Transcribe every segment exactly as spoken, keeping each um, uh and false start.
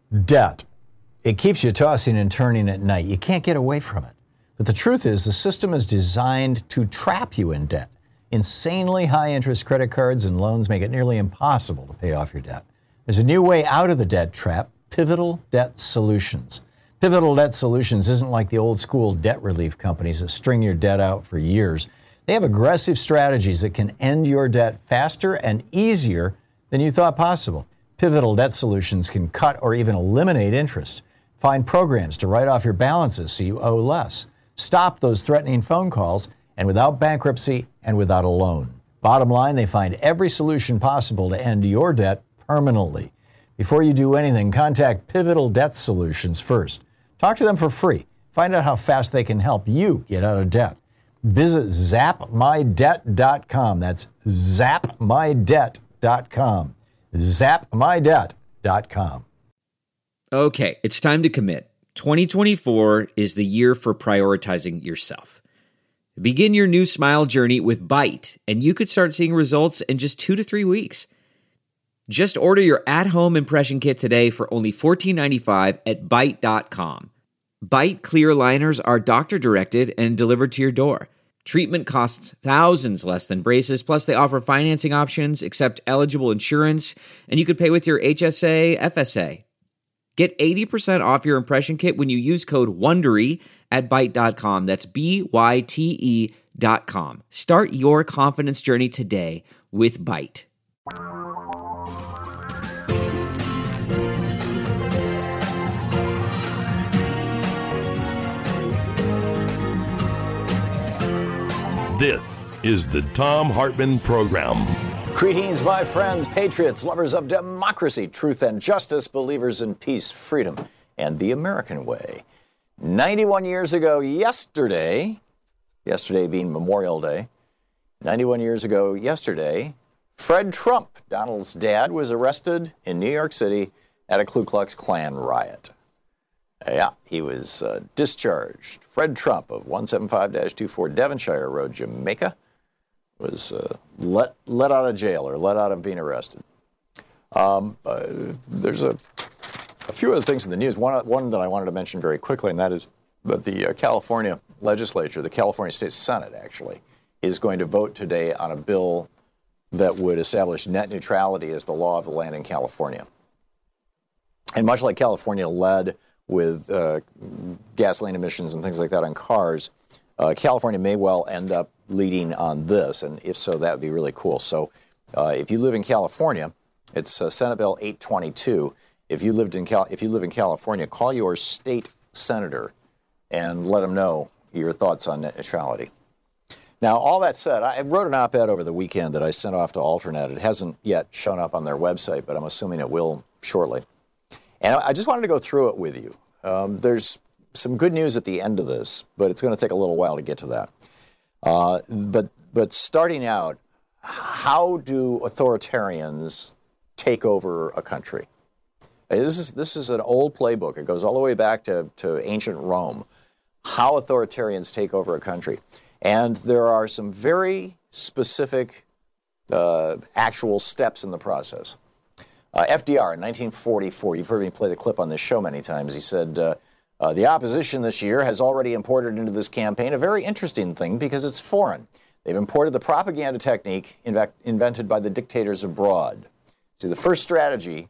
Debt. It keeps you tossing and turning at night. You can't get away from it. But the truth is, the system is designed to trap you in debt. Insanely high interest credit cards and loans make it nearly impossible to pay off your debt. There's a new way out of the debt trap: Pivotal Debt Solutions. Pivotal Debt Solutions isn't like the old school debt relief companies that string your debt out for years. They have aggressive strategies that can end your debt faster and easier than you thought possible. Pivotal Debt Solutions can cut or even eliminate interest. Find programs to write off your balances so you owe less. Stop those threatening phone calls, and without bankruptcy and without a loan. Bottom line, they find every solution possible to end your debt permanently. Before you do anything, contact Pivotal Debt Solutions first. Talk to them for free. Find out how fast they can help you get out of debt. Visit zap my debt dot com. That's zap my debt dot com. zap my debt dot com. Okay, it's time to commit. twenty twenty-four is the year for prioritizing yourself. Begin your new smile journey with Byte, and you could start seeing results in just two to three weeks. Just order your at-home impression kit today for only fourteen ninety-five at byte dot com. Byte clear liners are doctor-directed and delivered to your door. Treatment costs thousands less than braces, plus they offer financing options, accept eligible insurance, and you could pay with your H S A, F S A. Get eighty percent off your impression kit when you use code WONDERY at byte dot com. That's B Y T E dot com. Start your confidence journey today with Byte. This is the Thom Hartmann Program. Greetings, my friends, patriots, lovers of democracy, truth and justice, believers in peace, freedom, and the American way. ninety-one years ago yesterday, yesterday being Memorial Day, ninety-one years ago yesterday, Fred Trump, Donald's dad, was arrested in New York City at a Ku Klux Klan riot. Yeah, he was uh, discharged. Fred Trump of one seven five dash two four Devonshire Road, Jamaica, was uh, let let out of jail or let out of being arrested. Um, uh, there's a, a few other things in the news. One, one that I wanted to mention very quickly, and that is that the uh, California legislature, the California State Senate, actually, is going to vote today on a bill that would establish net neutrality as the law of the land in California. And much like California led with uh, gasoline emissions and things like that on cars, uh, California may well end up leading on this, and if so, that would be really cool. So uh, if you live in California, it's uh, Senate Bill eight twenty-two. If you lived in Cal- if you live in California, call your state senator and let them know your thoughts on net neutrality. Now, all that said, I wrote an op-ed over the weekend that I sent off to Alternet. It hasn't yet shown up on their website, but I'm assuming it will shortly. And I just wanted to go through it with you. Um, there's some good news at the end of this, but it's going to take a little while to get to that. Uh, but but starting out, how do authoritarians take over a country? This is this is an old playbook. It goes all the way back to, to ancient Rome. How authoritarians take over a country. And there are some very specific uh, actual steps in the process. Uh, F D R in nineteen forty-four, you've heard me play the clip on this show many times. He said, uh, uh, the opposition this year has already imported into this campaign a very interesting thing because it's foreign. They've imported the propaganda technique inve- invented by the dictators abroad. See, the first strategy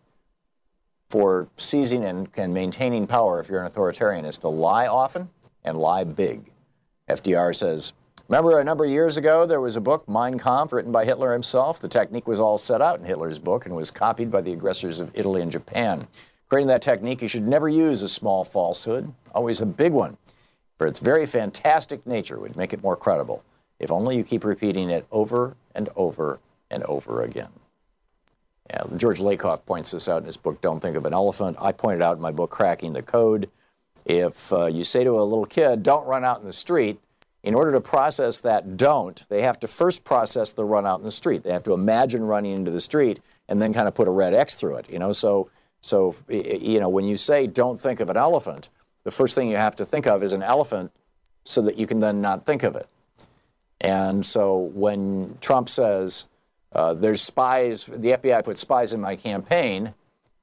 for seizing and, and maintaining power if you're an authoritarian is to lie often and lie big. F D R says, remember a number of years ago, there was a book, Mein Kampf, written by Hitler himself. The technique was all set out in Hitler's book and was copied by the aggressors of Italy and Japan. Creating that technique, you should never use a small falsehood, always a big one. For its very fantastic nature would make it more credible, if only you keep repeating it over and over and over again. Yeah, George Lakoff points this out in his book, Don't Think of an Elephant. I pointed out in my book, Cracking the Code. If uh, you say to a little kid, don't run out in the street, in order to process that don't, they have to first process the run out in the street. They have to imagine running into the street and then kind of put a red X through it. You know, so, so you know, when you say don't think of an elephant, the first thing you have to think of is an elephant so that you can then not think of it. And so when Trump says, uh, there's spies, the F B I put spies in my campaign,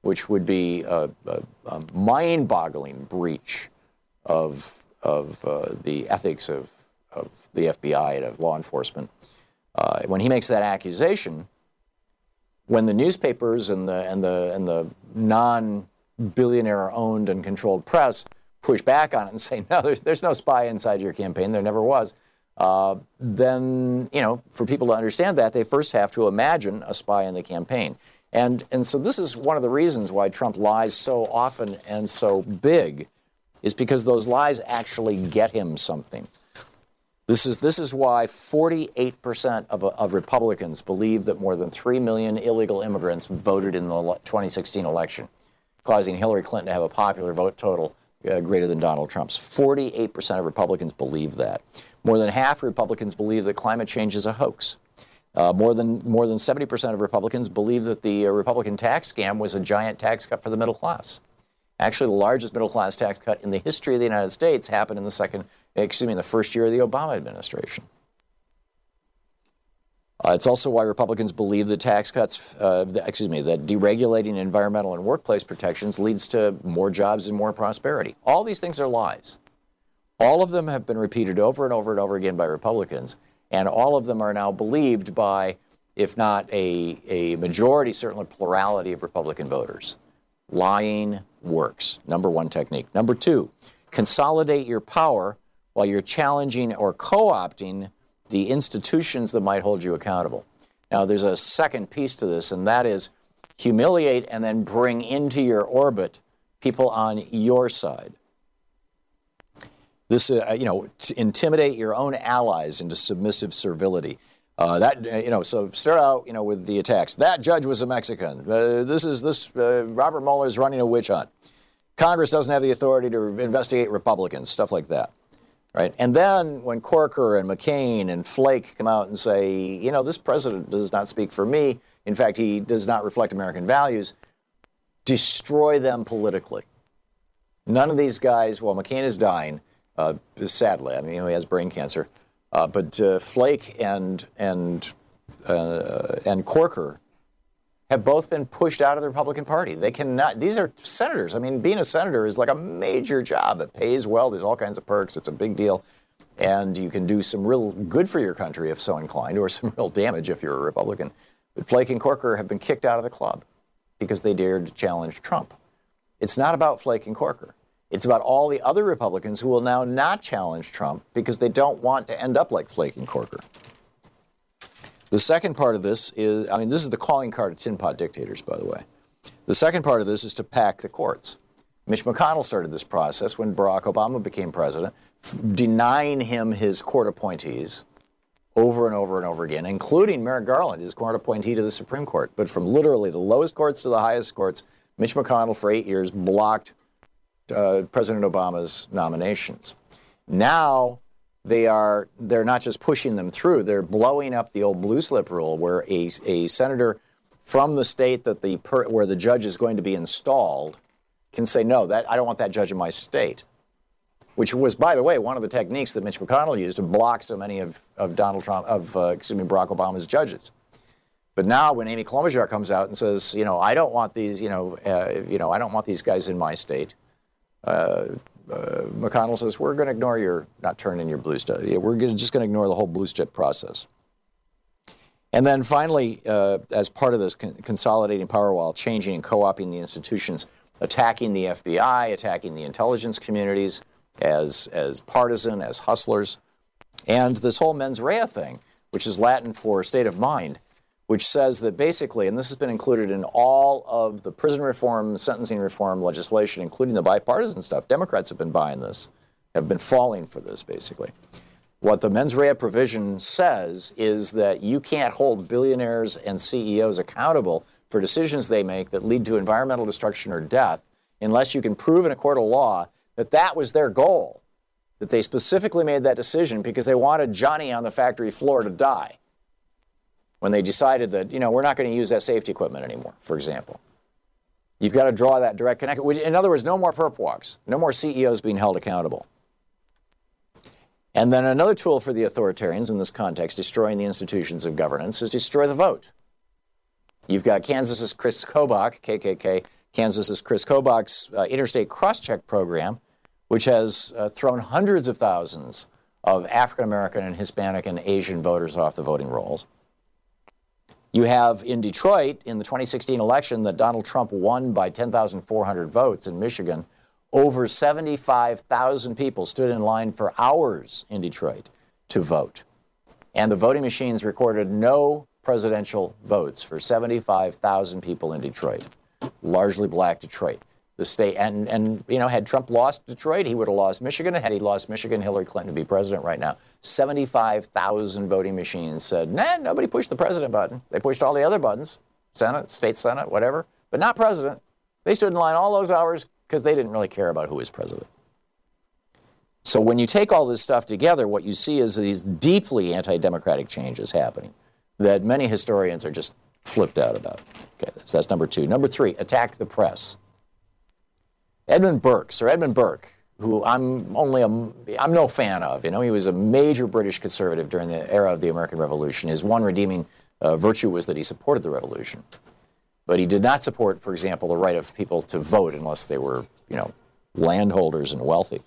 which would be a, a, a mind-boggling breach of, of uh, the ethics of, of the F B I and of law enforcement. Uh, when he makes that accusation, when the newspapers and the, and the, and the non-billionaire-owned and controlled press push back on it and say, no, there's, there's no spy inside your campaign, there never was, uh, then, you know, for people to understand that, they first have to imagine a spy in the campaign. And, and so this is one of the reasons why Trump lies so often and so big, is because those lies actually get him something. This is, this is why forty-eight percent of, of Republicans believe that more than three million illegal immigrants voted in the twenty sixteen election, causing Hillary Clinton to have a popular vote total uh, greater than Donald Trump's. forty-eight percent of Republicans believe that. More than half of Republicans believe that climate change is a hoax. Uh, more than more than seventy percent of Republicans believe that the uh, Republican tax scam was a giant tax cut for the middle class. Actually, the largest middle class tax cut in the history of the United States happened in the second, excuse me, in the first year of the Obama administration. Uh, it's also why Republicans believe that tax cuts, uh, the, excuse me, that deregulating environmental and workplace protections leads to more jobs and more prosperity. All these things are lies. All of them have been repeated over and over and over again by Republicans, and all of them are now believed by, if not a, a majority, certainly a plurality of Republican voters. Lying works. Number one technique. Number two, consolidate your power while you're challenging or co-opting the institutions that might hold you accountable. Now, there's a second piece to this, and that is humiliate and then bring into your orbit people on your side. This, uh, you know, to intimidate your own allies into submissive servility. Uh, that, uh, you know, so start out, you know, with the attacks. That judge was a Mexican. Uh, this is this, uh, Robert Mueller is running a witch hunt. Congress doesn't have the authority to investigate Republicans, stuff like that, right? And then when Corker and McCain and Flake come out and say, you know, this president does not speak for me. In fact, he does not reflect American values. Destroy them politically. None of these guys, well, McCain is dying, uh, sadly. I mean, you know, he has brain cancer. Uh, but uh, Flake and and uh, and Corker have both been pushed out of the Republican Party. They cannot. These are senators. I mean, being a senator is like a major job. It pays well. There's all kinds of perks. It's a big deal, and you can do some real good for your country if so inclined, or some real damage if you're a Republican. But Flake and Corker have been kicked out of the club because they dared to challenge Trump. It's not about Flake and Corker. It's about all the other Republicans who will now not challenge Trump because they don't want to end up like Flake and Corker. The second part of this is, I mean, this is the calling card of tin pot dictators, by the way. The second part of this is to pack the courts. Mitch McConnell started this process when Barack Obama became president, f- denying him his court appointees over and over and over again, including Merrick Garland, his court appointee to the Supreme Court. But from literally the lowest courts to the highest courts, Mitch McConnell for eight years blocked Uh, President Obama's nominations. Now they are, they're not just pushing them through, they're blowing up the old blue slip rule where a, a senator from the state that the per, where the judge is going to be installed can say, no, that I don't want that judge in my state. Which was, by the way, one of the techniques that Mitch McConnell used to block so many of, of Donald Trump, of, uh, excuse me, Barack Obama's judges. But now when Amy Klobuchar comes out and says, you know, I don't want these, you know, uh, you know, I don't want these guys in my state, Uh, uh, McConnell says, we're going to ignore your, not turn in your blue stuff. We're gonna, just going to ignore the whole blue chip process. And then finally, uh, as part of this con- consolidating power while changing and co-opting the institutions, attacking the F B I, attacking the intelligence communities as, as partisan, as hustlers, and this whole mens rea thing, which is Latin for state of mind, which says that basically, and this has been included in all of the prison reform, sentencing reform legislation, including the bipartisan stuff. Democrats have been buying this, have been falling for this, basically. What the mens rea provision says is that you can't hold billionaires and C E Os accountable for decisions they make that lead to environmental destruction or death unless you can prove in a court of law that that was their goal, that they specifically made that decision because they wanted Johnny on the factory floor to die. When they decided that, you know, we're not going to use that safety equipment anymore, for example. You've got to draw that direct connection. In other words, no more perp walks, no more C E Os being held accountable. And then another tool for the authoritarians in this context, destroying the institutions of governance, is destroy the vote. You've got Kansas's Chris Kobach, K K K, Kansas's Chris Kobach's uh, interstate cross-check program, which has uh, thrown hundreds of thousands of African-American and Hispanic and Asian voters off the voting rolls. You have in Detroit, in the twenty sixteen election, that Donald Trump won by ten thousand four hundred votes in Michigan. Over seventy-five thousand people stood in line for hours in Detroit to vote. And the voting machines recorded no presidential votes for seventy-five thousand people in Detroit, largely black Detroit. The state, and, and, you know, had Trump lost Detroit, he would have lost Michigan. Had he lost Michigan, Hillary Clinton would be president right now. seventy-five thousand voting machines said, nah, nobody pushed the president button. They pushed all the other buttons, Senate, state Senate, whatever, but not president. They stood in line all those hours because they didn't really care about who was president. So when you take all this stuff together, what you see is these deeply anti-democratic changes happening that many historians are just flipped out about. Okay, so that's number two. Number three, attack the press. Edmund Burke, Sir Edmund Burke, who I'm only a, I'm no fan of. You know, he was a major British conservative during the era of the American Revolution. His one redeeming uh, virtue was that he supported the revolution. But he did not support, for example, the right of people to vote unless they were, you know, landholders and wealthy.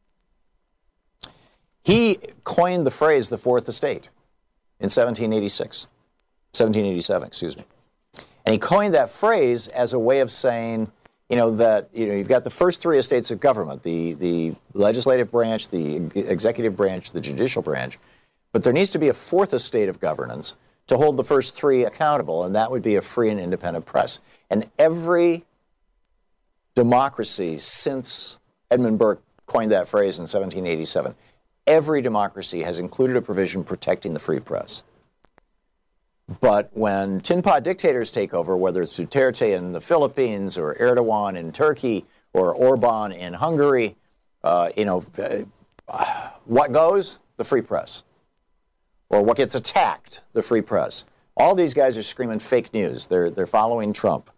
He coined the phrase the Fourth Estate in seventeen eighty-six, seventeen eighty-seven, excuse me. And he coined that phrase as a way of saying, you know, that, you know, you've got the first three estates of government, the, the legislative branch, the executive branch, the judicial branch, but there needs to be a fourth estate of governance to hold the first three accountable, and that would be a free and independent press. And every democracy since Edmund Burke coined that phrase in seventeen eighty-seven, every democracy has included a provision protecting the free press. But when tin pot dictators take over, whether it's Duterte in the Philippines or Erdogan in Turkey or Orban in Hungary, uh, you know, uh, what goes? The free press. Or what gets attacked? The free press. All these guys are screaming fake news. They're, they're following Trump.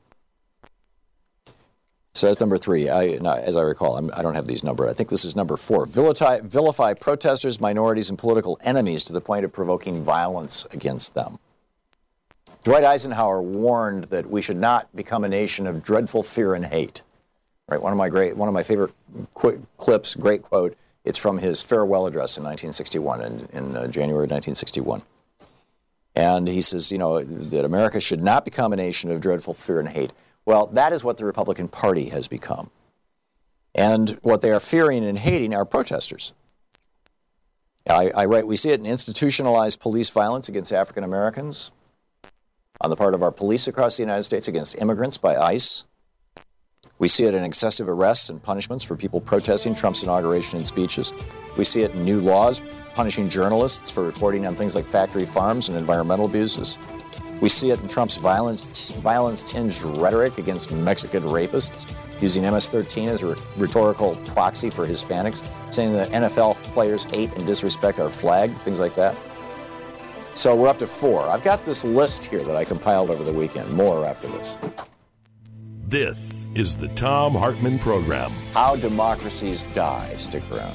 So that's number three. I, no, as I recall, I'm, I don't have these numbered. I think this is number four. Vilify, vilify protesters, minorities, and political enemies to the point of provoking violence against them. Dwight Eisenhower warned that we should not become a nation of dreadful fear and hate. Right, one of my great, one of my favorite quick clips, great quote. It's from his farewell address in nineteen sixty-one, in, in uh, January nineteen sixty-one. And he says, you know, that America should not become a nation of dreadful fear and hate. Well, that is what the Republican Party has become. And what they are fearing and hating are protesters. I, I write, we see it in institutionalized police violence against African Americans, on the part of our police across the United States against immigrants by ICE. We see it in excessive arrests and punishments for people protesting Trump's inauguration and speeches. We see it in new laws punishing journalists for reporting on things like factory farms and environmental abuses. We see it in Trump's violence, violence-tinged rhetoric against Mexican rapists, using M S thirteen as a rhetorical proxy for Hispanics, saying that N F L players hate and disrespect our flag, things like that. So we're up to four. I've got this list here that I compiled over the weekend. More after this. This is the Thom Hartmann Program. How democracies die. Stick around.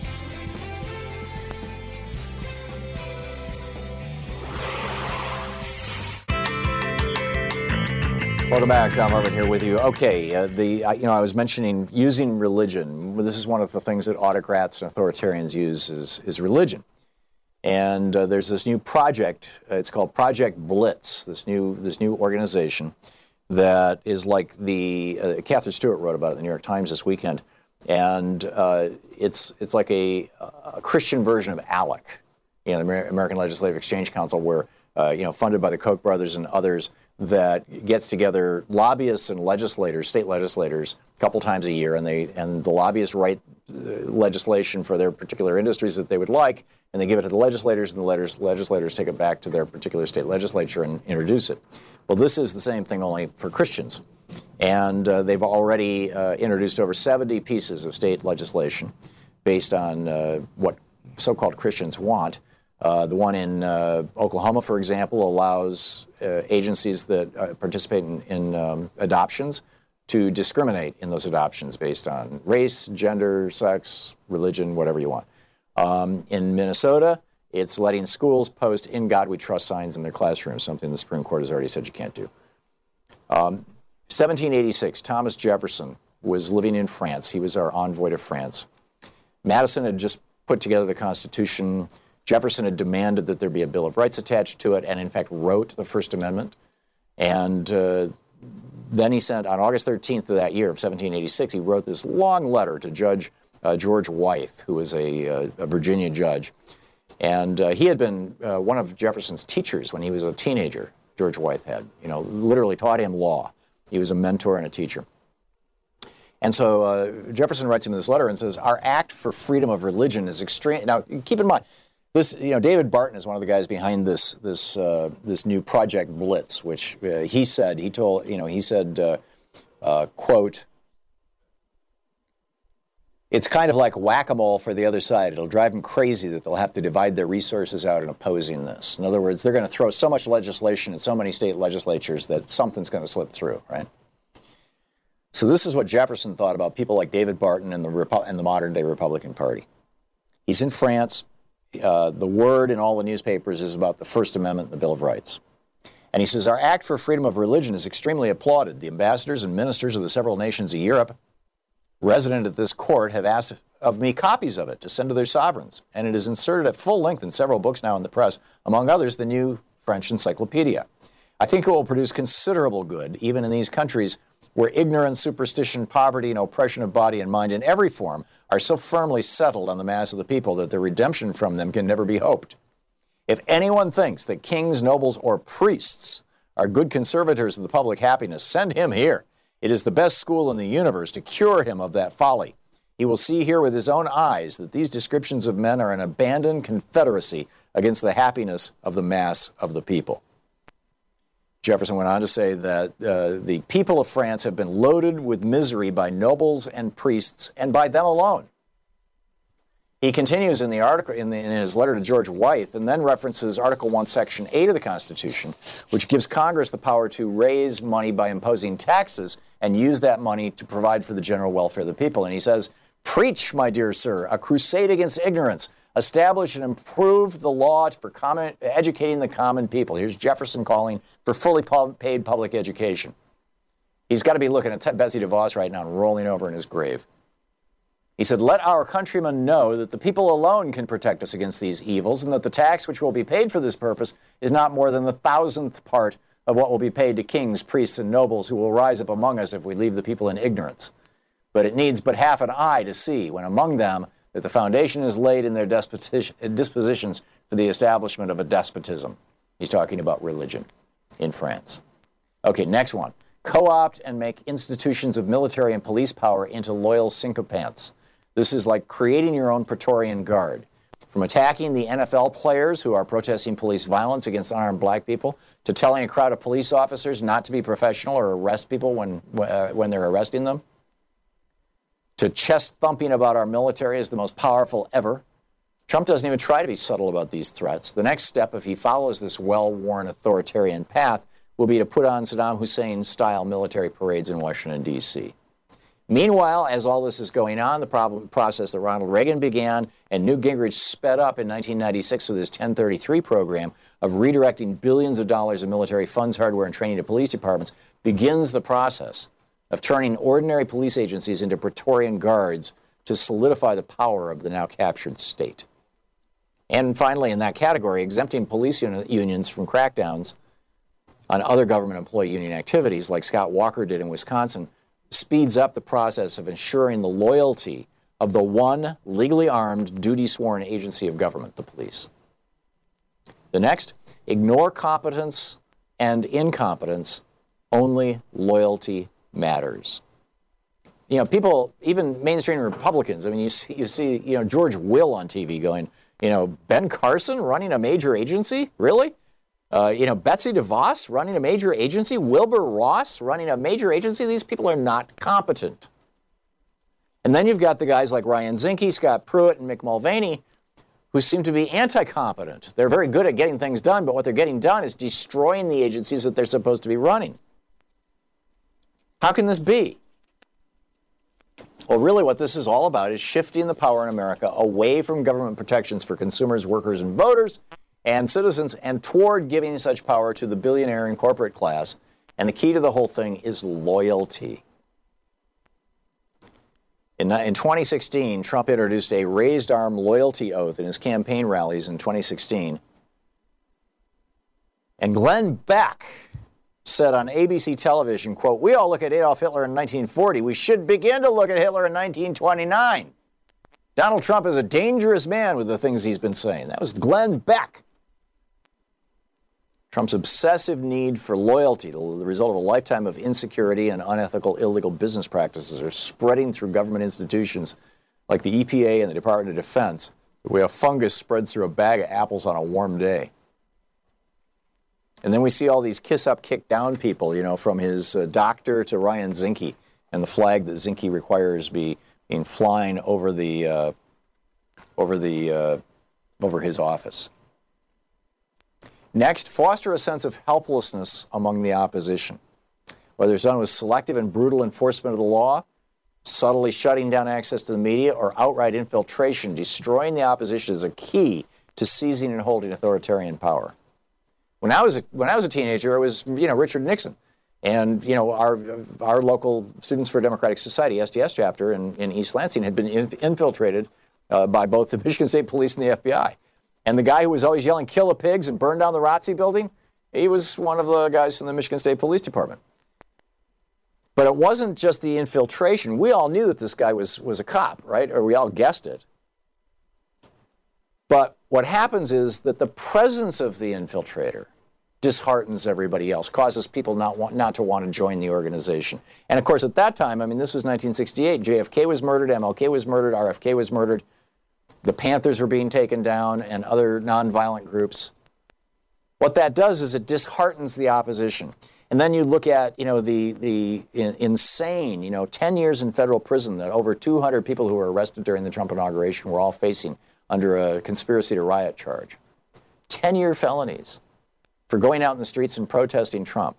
Welcome back. Thom Hartmann here with you. Okay, uh, the uh, you know I was mentioning using religion. This is one of the things that autocrats and authoritarians use is, is religion. And uh, there's this new project. Uh, it's called Project Blitz. This new this new organization that is like the uh, Catherine Stewart wrote about it in the New York Times this weekend, and uh, it's it's like a, a Christian version of ALEC, you know, the American Legislative Exchange Council, where uh, you know funded by the Koch brothers and others, that gets together lobbyists and legislators, state legislators, a couple times a year, and they and the lobbyists write uh, legislation for their particular industries that they would like. And they give it to the legislators, and the letters, legislators take it back to their particular state legislature and introduce it. Well, this is the same thing, only for Christians. And uh, they've already uh, introduced over seventy pieces of state legislation based on uh, what so-called Christians want. Uh, the one in uh, Oklahoma, for example, allows uh, agencies that uh, participate in, in um, adoptions to discriminate in those adoptions based on race, gender, sex, religion, whatever you want. Um, in Minnesota, it's letting schools post "In God We Trust" signs in their classrooms, something the Supreme Court has already said you can't do. Um, seventeen eighty-six, Thomas Jefferson was living in France. He was our envoy to France. Madison had just put together the Constitution. Jefferson had demanded that there be a Bill of Rights attached to it and, in fact, wrote the First Amendment. And uh, then he sent, on August thirteenth of that year of seventeen eighty-six, he wrote this long letter to Judge uh, George Wythe, who was a, uh, a Virginia judge. And uh, he had been uh, one of Jefferson's teachers when he was a teenager, George Wythe had, you know, literally taught him law. He was a mentor and a teacher. And so uh, Jefferson writes him this letter and says, our act for freedom of religion is extreme. Now, keep in mind, this, you know, David Barton is one of the guys behind this this uh, this new Project Blitz, which uh, he said, he told, you know, he said, uh, uh, quote, it's kind of like whack-a-mole for the other side. It'll drive them crazy that they'll have to divide their resources out in opposing this. In other words, they're going to throw so much legislation in so many state legislatures that something's going to slip through, right? So this is what Jefferson thought about people like David Barton and the, Repu- and the modern-day Republican Party. He's in France. Uh, the word in all the newspapers is about the First Amendment and the Bill of Rights. And he says, our act for freedom of religion is extremely applauded. The ambassadors and ministers of the several nations of Europe resident at this court have asked of me copies of it to send to their sovereigns, and it is inserted at full length in several books now in the press, among others the new French encyclopedia. I think it will produce considerable good, even in these countries where ignorance, superstition, poverty, and oppression of body and mind in every form are so firmly settled on the mass of the people that the redemption from them can never be hoped. If anyone thinks that kings, nobles, or priests are good conservators of the public happiness, send him here. It is the best school in the universe to cure him of that folly. He will see here with his own eyes that these descriptions of men are an abandoned confederacy against the happiness of the mass of the people. Jefferson went on to say that uh, the people of France have been loaded with misery by nobles and priests and by them alone. He continues in the article in, the, in his letter to George Wythe, and then references Article one, Section eight of the Constitution, which gives Congress the power to raise money by imposing taxes and use that money to provide for the general welfare of the people. And he says, preach, my dear sir, a crusade against ignorance. Establish and improve the law for common, educating the common people. Here's Jefferson calling for fully paid public education. He's got to be looking at Betsy DeVos right now and rolling over in his grave. He said, let our countrymen know that the people alone can protect us against these evils, and that the tax which will be paid for this purpose is not more than the thousandth part of what will be paid to kings, priests, and nobles who will rise up among us if we leave the people in ignorance. But it needs but half an eye to see, when among them, that the foundation is laid in their dispositions for the establishment of a despotism. He's talking about religion in France. Okay, next one. Co-opt and make institutions of military and police power into loyal sycophants. This is like creating your own Praetorian Guard. From attacking the N F L players who are protesting police violence against unarmed black people, to telling a crowd of police officers not to be professional or arrest people when, uh, when they're arresting them, to chest thumping about our military as the most powerful ever. Trump doesn't even try to be subtle about these threats. The next step, if he follows this well-worn authoritarian path, will be to put on Saddam Hussein-style military parades in Washington, D C Meanwhile, as all this is going on, the problem, process that Ronald Reagan began and Newt Gingrich sped up in nineteen ninety-six with his ten thirty-three program of redirecting billions of dollars of military funds, hardware, and training to police departments, begins the process of turning ordinary police agencies into Praetorian Guards to solidify the power of the now captured state. And finally, in that category, exempting police uni- unions from crackdowns on other government employee union activities, like Scott Walker did in Wisconsin, speeds up the process of ensuring the loyalty of the one legally armed, duty-sworn agency of government, the police. The next, ignore competence and incompetence, only loyalty matters. You know, people, even mainstream Republicans, I mean, you see, you see, you know, George Will on T V going, you know, Ben Carson running a major agency? Really? Uh, you know, Betsy DeVos running a major agency? Wilbur Ross running a major agency? These people are not competent. And then you've got the guys like Ryan Zinke, Scott Pruitt, and Mick Mulvaney, who seem to be anti-competent. They're very good at getting things done, but what they're getting done is destroying the agencies that they're supposed to be running. How can this be? Well, really what this is all about is shifting the power in America away from government protections for consumers, workers, and voters, and citizens, and toward giving such power to the billionaire and corporate class, And the key to the whole thing is loyalty. In, in twenty sixteen, Trump introduced a raised arm loyalty oath in his campaign rallies in twenty sixteen. And Glenn Beck said on A B C television, quote, "We all look at Adolf Hitler in nineteen forty. We should begin to look at Hitler in nineteen twenty-nine. Donald Trump is a dangerous man with the things he's been saying." That was Glenn Beck. Trump's obsessive need for loyalty, the result of a lifetime of insecurity and unethical, illegal business practices, are spreading through government institutions like the E P A and the Department of Defense, the way a fungus spreads through a bag of apples on a warm day. And then we see all these kiss-up, kick-down people, you know, from his uh, doctor to Ryan Zinke, and the flag that Zinke requires be being flying over the uh, over the uh, over his office. Next, foster a sense of helplessness among the opposition, whether it's done with selective and brutal enforcement of the law, subtly shutting down access to the media, or outright infiltration. Destroying the opposition is a key to seizing and holding authoritarian power. When I was a, when I was a teenager, it was you know Richard Nixon, and you know our our local Students for Democratic Society S D S chapter in, in East Lansing had been in, infiltrated uh, by both the Michigan State Police and the F B I. And the guy who was always yelling "kill the pigs" and burn down the R O T C building, he was one of the guys from the Michigan State Police Department. But it wasn't just the infiltration. We all knew that this guy was was a cop, right? Or we all guessed it. But what happens is that the presence of the infiltrator disheartens everybody else, causes people not want, not to want to join the organization. And of course, at that time, I mean, this was nineteen sixty-eight. J F K was murdered, M L K was murdered, R F K was murdered. The Panthers were being taken down, and other nonviolent groups. What that does is it disheartens the opposition. And then you look at, you know, the the insane, you know, ten years in federal prison that over two hundred people who were arrested during the Trump inauguration were all facing under a conspiracy to riot charge. ten-year felonies for going out in the streets and protesting Trump.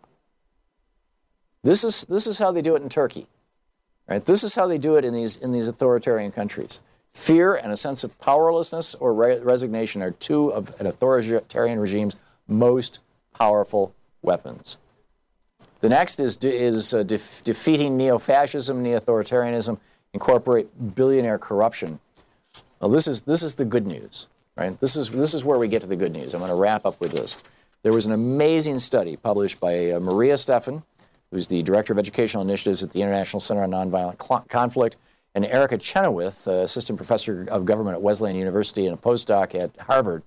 This is this is how they do it in Turkey, right? This is how they do it in these in these authoritarian countries. Fear and a sense of powerlessness or re- resignation are two of an authoritarian regime's most powerful weapons. The next is de- is uh, de- defeating neo-fascism, neo-authoritarianism, incorporate billionaire corruption. Well, this is this is the good news, right? This is this is where we get to the good news. I'm going to wrap up with this. There was an amazing study published by uh, Maria Steffen, who's the Director of Educational Initiatives at the International Center on Nonviolent Cl- Conflict, and Erica Chenoweth, uh, Assistant Professor of Government at Wesleyan University and a postdoc at Harvard.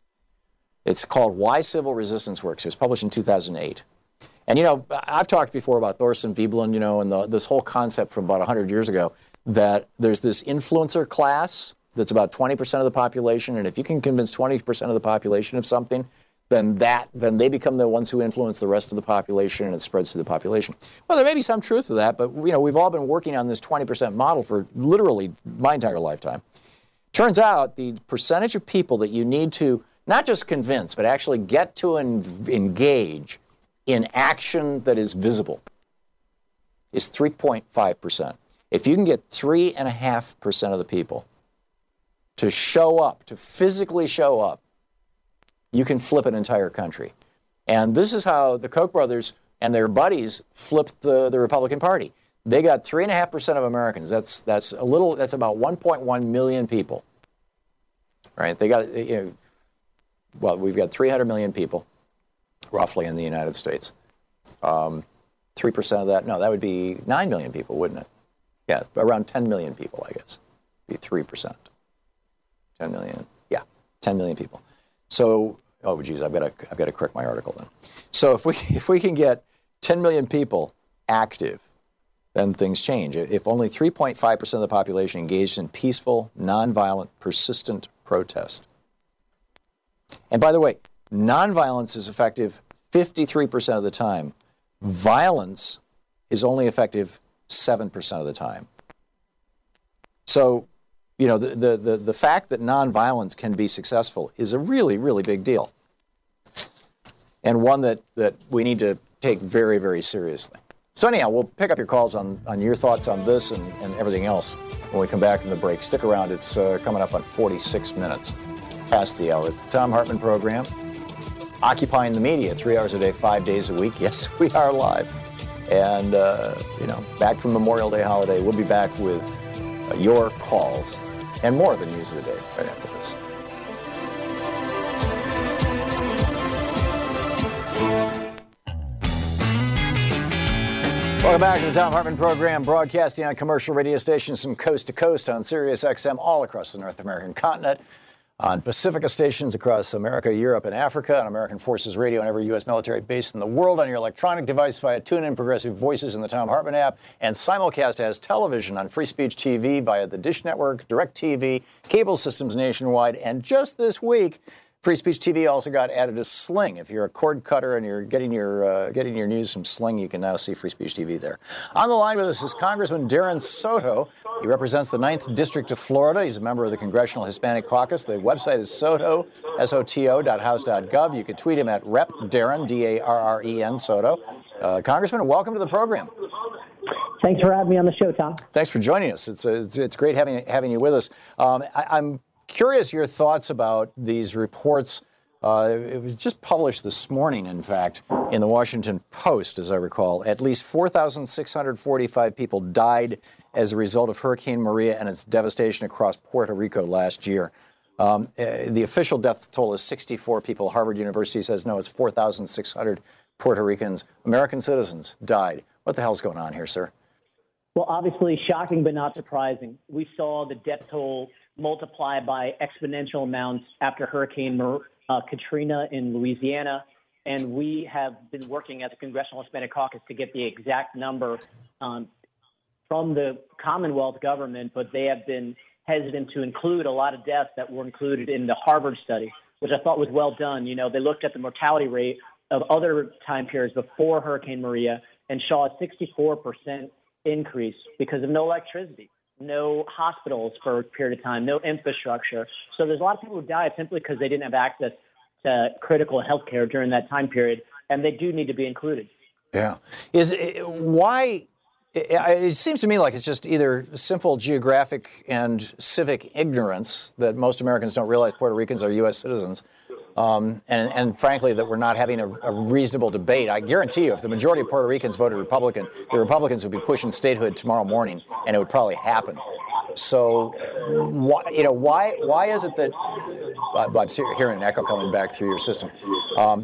It's called Why Civil Resistance Works. It was published in two thousand eight. And, you know, I've talked before about Thorstein Veblen, you know, and the, this whole concept from about one hundred years ago that there's this influencer class that's about twenty percent of the population, and if you can convince twenty percent of the population of something, then that then they become the ones who influence the rest of the population, and it spreads through the population. Well, there may be some truth to that, but you know we've all been working on this twenty percent model for literally my entire lifetime. Turns out the percentage of people that you need to not just convince, but actually get to en- engage in action that is visible is three point five percent. If you can get three point five percent of the people to show up, to physically show up, you can flip an entire country. And this is how the Koch brothers and their buddies flipped the, the Republican Party. They got three point five percent of Americans. That's that's a little, that's about one point one million people. Right? They got, you know, well, we've got three hundred million people, roughly, in the United States. Um, three percent of that, no, that would be nine million people, wouldn't it? Yeah, around ten million people, I guess. Be three percent. ten million, yeah, ten million people. So, oh geez, I've got to I've got to correct my article then. So if we if we can get ten million people active, then things change. If only three point five percent of the population engaged in peaceful, nonviolent, persistent protest. And by the way, nonviolence is effective fifty-three percent of the time. Violence is only effective seven percent of the time. So, you know, the, the, the, the fact that nonviolence can be successful is a really, really big deal. And one that, that we need to take very, very seriously. So anyhow, we'll pick up your calls on, on your thoughts on this and, and everything else when we come back from the break. Stick around. It's uh, coming up on forty-six minutes past the hour. It's the Thom Hartmann Program. occupying the media three hours a day, five days a week. Yes, we are live. And, uh, you know, back from Memorial Day holiday, we'll be back with uh, your calls and more of the news of the day right after this. Welcome back to the Thom Hartmann program, broadcasting on commercial radio stations from coast to coast on Sirius X M all across the North American continent, on Pacifica stations across America, Europe, and Africa, on American Forces Radio and every U S military base in the world, on your electronic device via TuneIn, Progressive Voices, in the Thom Hartmann app, and simulcast as television on Free Speech T V via the Dish Network, DirecTV, cable systems nationwide, and just this week, Free Speech T V also got added to Sling. If you're a cord cutter and you're getting your uh, getting your news from Sling, you can now see Free Speech T V there. On the line with us is Congressman Darren Soto. He represents the ninth District of Florida. He's a member of the Congressional Hispanic Caucus. The website is Soto, S O T O dot house dot gov. You can tweet him at Rep Darren, D A R R E N, Soto. Uh, Congressman, welcome to the program. Thanks for having me on the show, Tom. Thanks for joining us. It's, it's, it's great having, having you with us. Um, I, I'm curious your thoughts about these reports. Uh, it was just published this morning, in fact, in the Washington Post, as I recall. At least four thousand six hundred forty-five people died as a result of Hurricane Maria and its devastation across Puerto Rico last year. Um, uh, the official death toll is sixty-four people. Harvard University says no, it's four thousand six hundred Puerto Ricans, American citizens, died. What the hell's going on here, sir? Well, obviously shocking, but not surprising. We saw the death toll multiply by exponential amounts after Hurricane uh, Katrina in Louisiana. And we have been working as a Congressional Hispanic Caucus to get the exact number um, from the Commonwealth government, but they have been hesitant to include a lot of deaths that were included in the Harvard study, which I thought was well done. You know, they looked at the mortality rate of other time periods before Hurricane Maria and saw a sixty-four percent increase because of no electricity, no hospitals for a period of time, no infrastructure. So there's a lot of people who died simply because they didn't have access to critical health care during that time period, and they do need to be included. Yeah. Is it, why? It, it seems to me like it's just either simple geographic and civic ignorance that most Americans don't realize Puerto Ricans are U S citizens. Um, and, and frankly, that we're not having a, a reasonable debate. I guarantee you, if the majority of Puerto Ricans voted Republican, the Republicans would be pushing statehood tomorrow morning, and it would probably happen. So, why, you know, why why is it that uh, I'm hearing an echo coming back through your system? Um,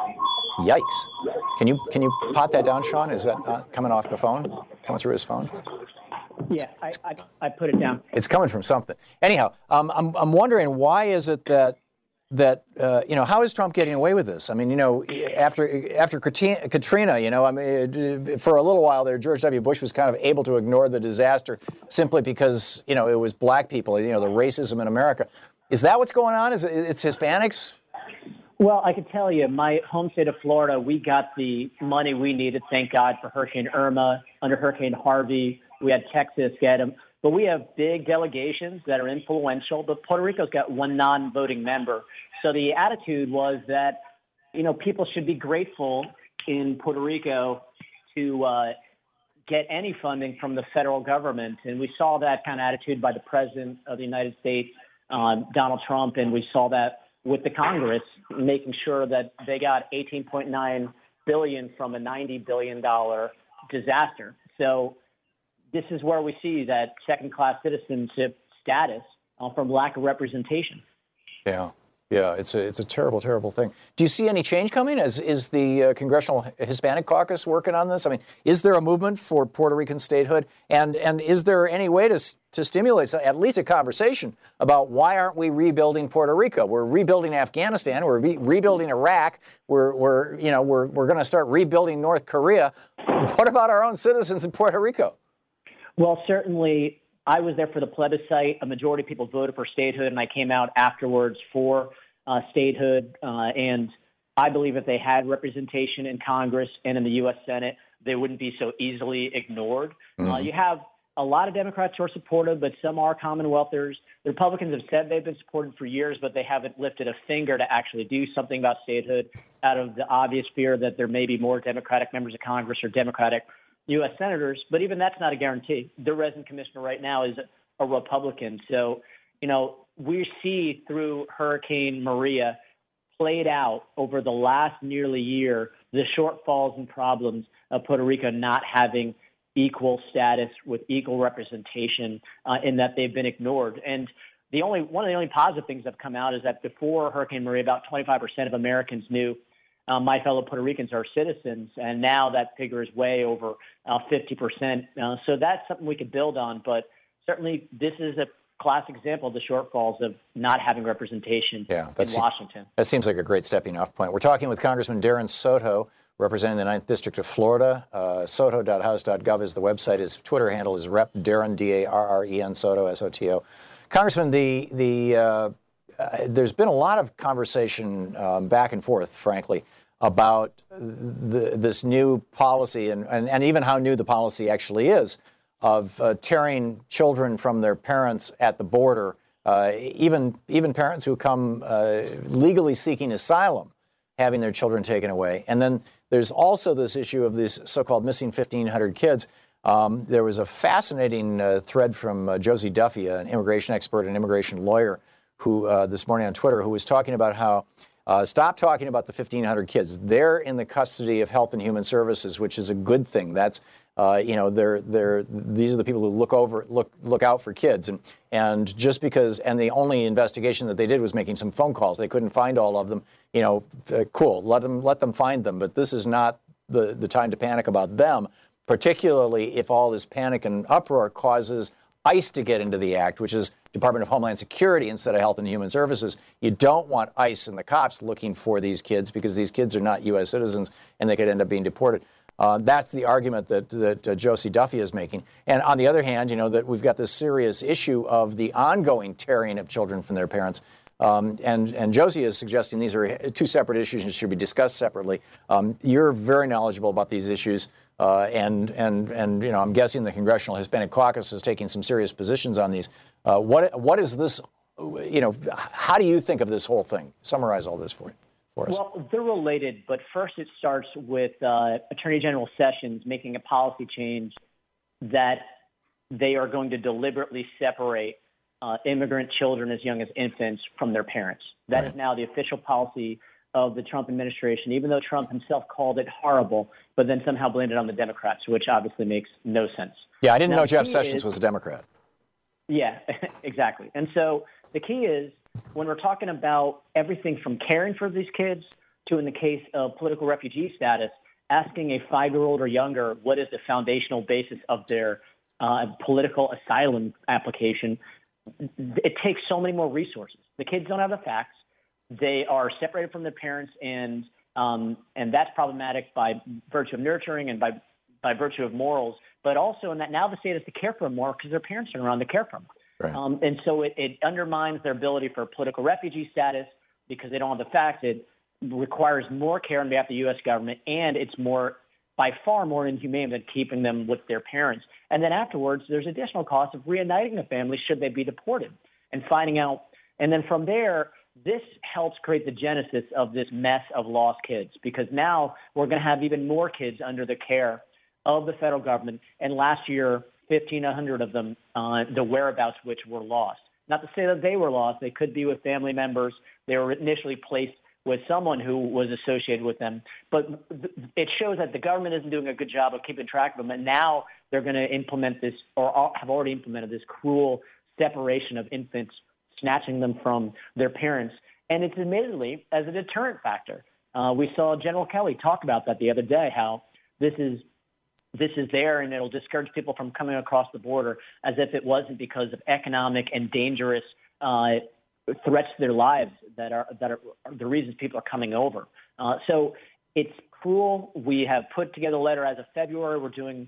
yikes! Can you can you pot that down, Sean? Is that uh, coming off the phone? Coming through his phone? Yeah, I, I I put it down. It's coming from something. Anyhow, um, I'm I'm wondering why is it that. That, uh, you know, how is Trump getting away with this? I mean, you know, after after Katrina, you know, I mean, for a little while there, George W. Bush was kind of able to ignore the disaster simply because, you know, it was black people, you know, the racism in America. Is that what's going on? Is it, it's Hispanics? Well, I can tell you, my home state of Florida, we got the money we needed, thank God, for Hurricane Irma, under Hurricane Harvey. We had Texas get them. But we have big delegations that are influential, but Puerto Rico's got one non-voting member. So the attitude was that, you know, people should be grateful in Puerto Rico to uh, get any funding from the federal government. And we saw that kind of attitude by the President of the United States, um, Donald Trump, and we saw that with the Congress, making sure that they got eighteen point nine billion dollars from a ninety billion dollars disaster. So this is where we see that second-class citizenship status uh, from lack of representation. Yeah, yeah, it's a it's a terrible, terrible thing. Do you see any change coming? Is is the uh, Congressional Hispanic Caucus working on this? I mean, is there a movement for Puerto Rican statehood, and and is there any way to to stimulate at least a conversation about why aren't we rebuilding Puerto Rico? We're rebuilding Afghanistan. We're re- rebuilding Iraq. We're we're you know we're we're going to start rebuilding North Korea. What about our own citizens in Puerto Rico? Well, certainly, I was there for the plebiscite. A majority of people voted for statehood, and I came out afterwards for uh, statehood. Uh, and I believe if they had representation in Congress and in the U S Senate, they wouldn't be so easily ignored. Mm-hmm. Uh, you have a lot of Democrats who are supportive, but some are Commonwealthers. The Republicans have said they've been supported for years, but they haven't lifted a finger to actually do something about statehood out of the obvious fear that there may be more Democratic members of Congress or Democratic U S senators, but even that's not a guarantee. The resident commissioner right now is a Republican. So, you know, we see through Hurricane Maria played out over the last nearly year the shortfalls and problems of Puerto Rico not having equal status with equal representation, uh, in that they've been ignored. And the only one of the only positive things that have come out is that before Hurricane Maria, about twenty-five percent of Americans knew uh, my fellow Puerto Ricans are citizens, and now that figure is way over uh, fifty percent. Uh, so that's something we could build on, but certainly this is a classic example of the shortfalls of not having representation yeah, in se- Washington. That seems like a great stepping off point. We're talking with Congressman Darren Soto, representing the ninth District of Florida. Uh, soto dot house dot gov is the website. His Twitter handle is Rep Darren, D A R R E N, Soto, S O T O. Congressman, the, the, uh, uh, there's been a lot of conversation um, back and forth, frankly, about the, this new policy and, and, and even how new the policy actually is of uh, tearing children from their parents at the border, uh, even even parents who come uh, legally seeking asylum, having their children taken away. And then there's also this issue of these so-called missing fifteen hundred kids. Um, there was a fascinating uh, thread from uh, Josie Duffy, an immigration expert and immigration lawyer, who uh, this morning on Twitter, who was talking about how uh, stop talking about the fifteen hundred kids. They're in the custody of Health and Human Services, which is a good thing. That's Uh, you know, they're they're these are the people who look over look look out for kids, and and just because and the only investigation that they did was making some phone calls. They couldn't find all of them. You know, uh, cool. Let them let them find them. But this is not the the time to panic about them, particularly if all this panic and uproar causes ICE to get into the act, which is Department of Homeland Security instead of Health and Human Services. You don't want ICE and the cops looking for these kids because these kids are not U S citizens and they could end up being deported. Uh, that's the argument that, that uh, Josie Duffy is making. And on the other hand, you know, that we've got this serious issue of the ongoing tearing of children from their parents. Um, and, and Josie is suggesting these are two separate issues and should be discussed separately. Um, you're very knowledgeable about these issues. Uh, and, and, and, you know, I'm guessing the Congressional Hispanic Caucus is taking some serious positions on these. Uh, what, what is this, you know, how do you think of this whole thing? Summarize all this for you. Well, they're related, but first it starts with uh, Attorney General Sessions making a policy change that they are going to deliberately separate uh, immigrant children as young as infants from their parents. That right. is now the official policy of the Trump administration, even though Trump himself called it horrible, but then somehow blamed it on the Democrats, which obviously makes no sense. Yeah, I didn't now, know Jeff Sessions is, was a Democrat. Yeah, exactly. And so the key is, when we're talking about everything from caring for these kids to, in the case of political refugee status, asking a five-year-old or younger what is the foundational basis of their uh, political asylum application, it takes so many more resources. The kids don't have the facts. They are separated from their parents, and um, and that's problematic by virtue of nurturing and by by virtue of morals, but also in that now the state has to care for them more because their parents aren't around to care for them. Right. Um, and so it, it undermines their ability for political refugee status because they don't have the facts. It requires more care on behalf of the U S government, and it's more, by far more inhumane than keeping them with their parents. And then afterwards, there's additional costs of reuniting the family should they be deported and finding out. And then from there, this helps create the genesis of this mess of lost kids, because now we're going to have even more kids under the care of the federal government. And last year, fifteen hundred of them, uh, the whereabouts which were lost. Not to say that they were lost. They could be with family members. They were initially placed with someone who was associated with them. But th- it shows that the government isn't doing a good job of keeping track of them. And now they're going to implement this, or have already implemented this cruel separation of infants, snatching them from their parents. And it's admittedly as a deterrent factor. Uh, we saw General Kelly talk about that the other day, how this is This is there, and it'll discourage people from coming across the border, as if it wasn't because of economic and dangerous uh, threats to their lives that are that are the reasons people are coming over. Uh, so it's cruel. We have put together a letter as of February. We're doing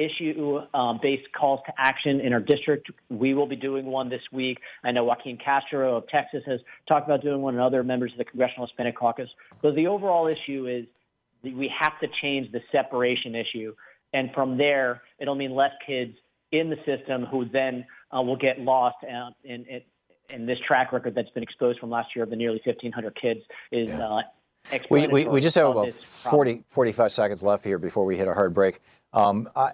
issue-based calls to action in our district. We will be doing one this week. I know Joaquin Castro of Texas has talked about doing one, and other members of the Congressional Hispanic Caucus. So the overall issue is that we have to change the separation issue. And from there, it'll mean less kids in the system who then uh, will get lost. Uh, in, in, in this track record that's been exposed from last year of the nearly fifteen hundred kids is yeah. uh, we, we, we just have about forty, forty-five seconds left here before we hit a hard break. Um, uh,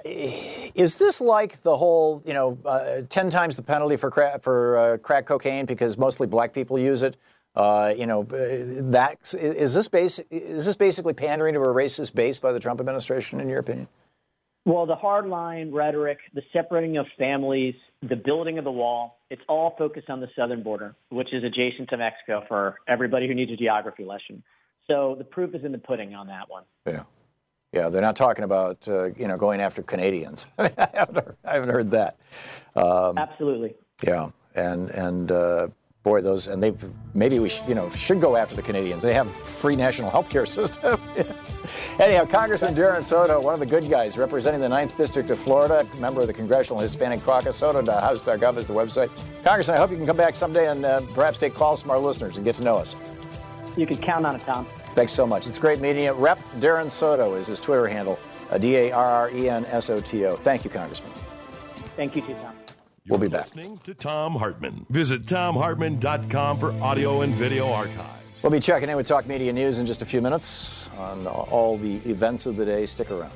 is this like the whole, you know, uh, ten times the penalty for crack, for uh, crack cocaine because mostly black people use it? Uh, you know, that is this base is this basically pandering to a racist base by the Trump administration, in your opinion? Well, the hardline rhetoric, the separating of families, the building of the wall, it's all focused on the southern border, which is adjacent to Mexico for everybody who needs a geography lesson. So the proof is in the pudding on that one. Yeah. Yeah, they're not talking about, uh, you know, going after Canadians. I, haven't heard, I haven't heard that. Um, Absolutely. Yeah, and, and uh, boy, those, and they've, maybe we, sh- you know, should go after the Canadians. They have free national health care system. Anyhow, Congressman Darren Soto, one of the good guys, representing the ninth District of Florida, member of the Congressional Hispanic Caucus. Soto dot house dot gov is the website. Congressman, I hope you can come back someday and uh, perhaps take calls from our listeners and get to know us. You can count on it, Tom. Thanks so much. It's great meeting you. Rep Darren Soto is his Twitter handle, uh, D A R R E N S O T O. Thank you, Congressman. Thank you, too, Tom. We'll be back. Listening to Tom Hartman. Visit tom hartman dot com for audio and video archives. We'll be checking in with Talk Media News in just a few minutes on all the events of the day. Stick around.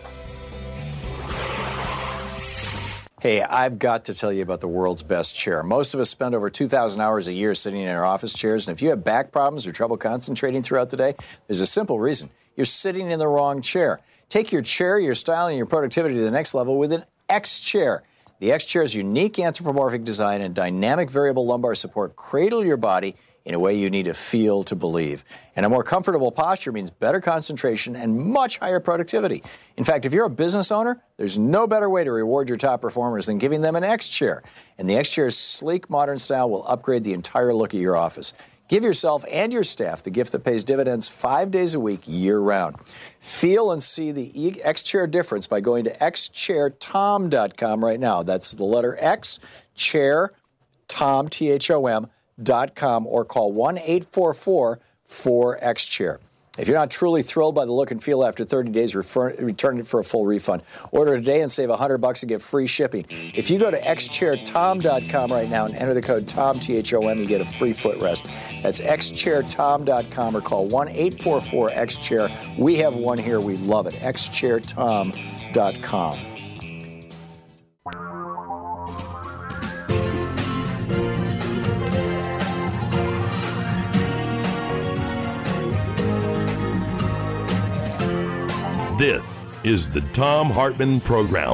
Hey, I've got to tell you about the world's best chair. Most of us spend over two thousand hours a year sitting in our office chairs, and if you have back problems or trouble concentrating throughout the day, there's a simple reason. You're sitting in the wrong chair. Take your chair, your style, and your productivity to the next level with an X chair. The X chair's unique anthropomorphic design and dynamic variable lumbar support cradle your body in a way you need to feel to believe. And a more comfortable posture means better concentration and much higher productivity. In fact, if you're a business owner, there's no better way to reward your top performers than giving them an X chair. And the X chair's sleek, modern style will upgrade the entire look of your office. Give yourself and your staff the gift that pays dividends five days a week, year-round. Feel and see the X chair difference by going to x chair tom dot com right now. That's the letter X, chair, Tom, T H O M, dot com, or call one eight four four four X chair. If you're not truly thrilled by the look and feel after thirty days, refer, return it for a full refund. Order today and save one hundred bucks and get free shipping. If you go to x chair tom dot com right now and enter the code TOM, T H O M, you get a free footrest. That's x chair tom dot com or call one eight four four X chair. We have one here. We love it. x chair tom dot com. This is the Tom Hartman Program.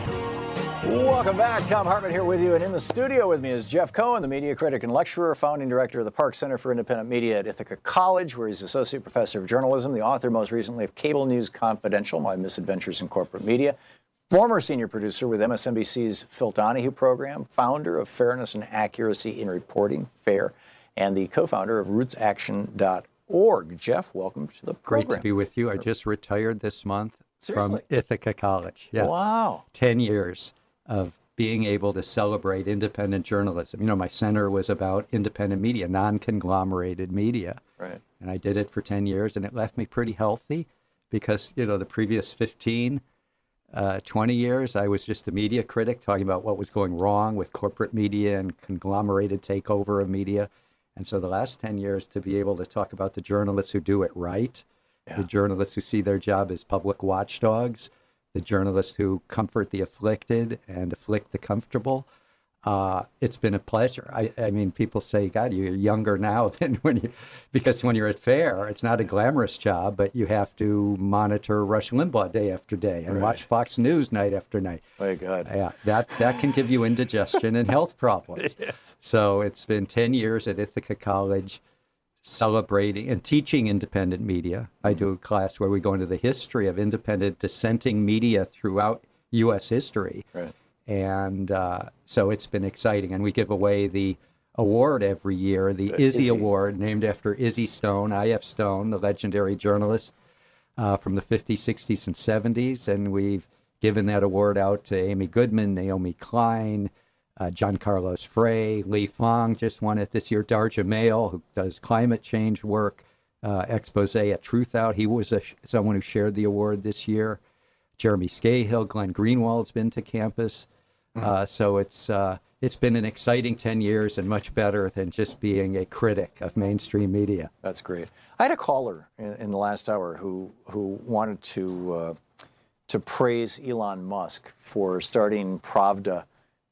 Welcome back. Tom Hartman here with you. And in the studio with me is Jeff Cohen, the media critic and lecturer, founding director of the Park Center for Independent Media at Ithaca College, where he's associate professor of journalism, the author most recently of Cable News Confidential, My Misadventures in Corporate Media, former senior producer with M S N B C's Phil Donahue program, founder of Fairness and Accuracy in Reporting, FAIR, and the co-founder of roots action dot org. Jeff, welcome to the program. Great to be with you. I just retired this month Seriously? from Ithaca College. Yeah. Wow. ten years of being able to celebrate independent journalism. You know, my center was about independent media, non-conglomerated media. Right. And I did it for ten years, and it left me pretty healthy because, you know, the previous fifteen, uh, twenty years, I was just a media critic talking about what was going wrong with corporate media and conglomerated takeover of media. And so the last ten years, to be able to talk about the journalists who do it right, yeah. the journalists who see their job as public watchdogs, the journalists who comfort the afflicted and afflict the comfortable, uh, it's been a pleasure. I, I mean, people say, God, you're younger now than when you, because when you're at FAIR, it's not a glamorous job, but you have to monitor Rush Limbaugh day after day and right. watch Fox News night after night. My God. Yeah, that, that can give you indigestion and health problems. Yes. So it's been ten years at Ithaca College celebrating and teaching independent media. I do a class where we go into the history of independent dissenting media throughout U S history. Right. And uh, so it's been exciting. And we give away the award every year, the uh, Izzy, Izzy Award, named after Izzy Stone, I F Stone, the legendary journalist uh, from the fifties, sixties, and seventies. And we've given that award out to Amy Goodman, Naomi Klein, uh, John Carlos Frey, Lee Fong just won it this year, Darja Mail, who does climate change work, uh, expose at Truth Out. He was a, someone who shared the award this year. Jeremy Scahill, Glenn Greenwald's been to campus. Uh, so it's uh, it's been an exciting ten years and much better than just being a critic of mainstream media. That's great. I had a caller in, in the last hour who who wanted to uh, to praise Elon Musk for starting Pravda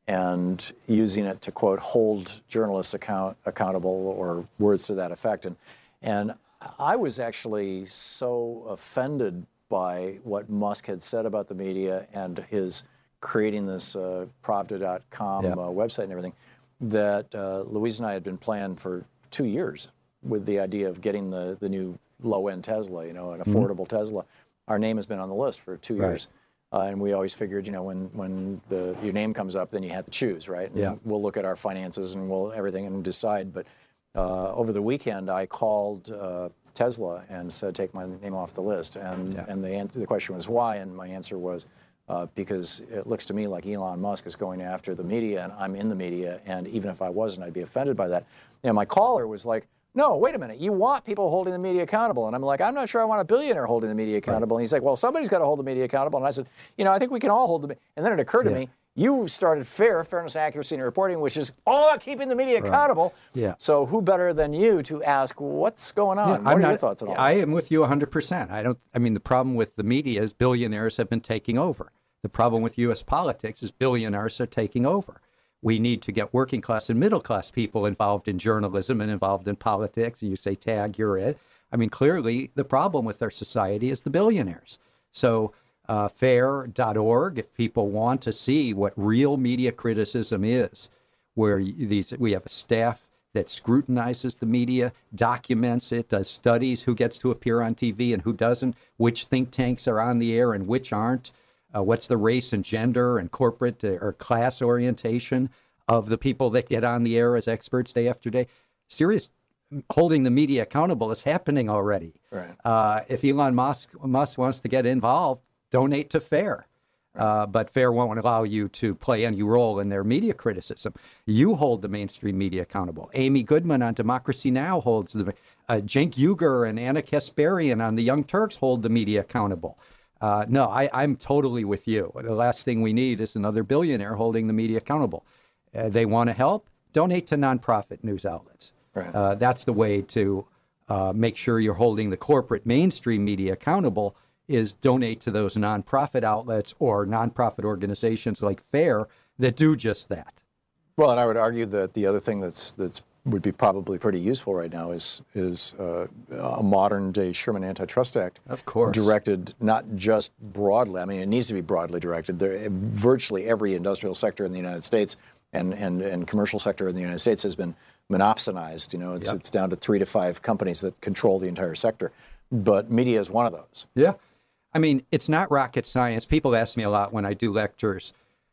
and using it to, quote, hold journalists account, accountable or words to that effect. And, and I was actually so offended by what Musk had said about the media and his creating this uh, Pravda dot com yeah. uh, website and everything, that uh, Louise and I had been planned for two years with the idea of getting the, the new low-end Tesla, you know, an affordable mm-hmm. Tesla. Our name has been on the list for two right. years. Uh, and we always figured, you know, when, when the, your name comes up, then you have to choose, right? And yeah. we'll look at our finances and we'll everything and decide. But uh, over the weekend, I called uh, Tesla and said, take my name off the list. And yeah. and the answer, the question was why, and my answer was uh, because it looks to me like Elon Musk is going after the media, and I'm in the media, and even if I wasn't, I'd be offended by that. And my caller was like, no, wait a minute, you want people holding the media accountable. And I'm like, I'm not sure I want a billionaire holding the media accountable. Right. And he's like, well, somebody's got to hold the media accountable. And I said, you know, I think we can all hold the media. And then it occurred to yeah. me, you started FAIR, Fairness, Accuracy, and Reporting, which is all about keeping the media right. accountable. Yeah. So who better than you to ask what's going on? Yeah, what I'm are not, your thoughts on all I this? am with you one hundred percent. I don't. I mean, the problem with the media is billionaires have been taking over. The problem with U S politics is billionaires are taking over. We need to get working class and middle class people involved in journalism and involved in politics. And you say, tag, you're it. I mean, clearly the problem with our society is the billionaires. So uh, fair dot org, if people want to see what real media criticism is, where these we have a staff that scrutinizes the media, documents it, does studies, who gets to appear on T V and who doesn't, which think tanks are on the air and which aren't. Uh, what's the race and gender and corporate uh, or class orientation of the people that get on the air as experts day after day? Serious holding the media accountable is happening already. Right. Uh, if Elon Musk, Musk wants to get involved, donate to FAIR. Right. Uh, but FAIR won't allow you to play any role in their media criticism. You hold the mainstream media accountable. Amy Goodman on Democracy Now! Holds the, uh, Cenk Uygur and Anna Kasparian on the Young Turks hold the media accountable. Uh, no, I, I'm totally with you. The last thing we need is another billionaire holding the media accountable. Uh, they want to help? Donate to nonprofit news outlets. Right. Uh, that's the way to uh, make sure you're holding the corporate mainstream media accountable, is donate to those nonprofit outlets or nonprofit organizations like FAIR that do just that. Well, and I would argue that the other thing that's that's would be probably pretty useful right now is is uh, a modern day Sherman Antitrust Act. Of course. Directed not just broadly. I mean, it needs to be broadly directed. There, virtually every industrial sector in the United States and, and, and commercial sector in the United States has been monopsonized. You know, it's yep. it's down to three to five companies that control the entire sector. But media is one of those. Yeah. I mean, it's not rocket science. People ask me a lot when I do lectures,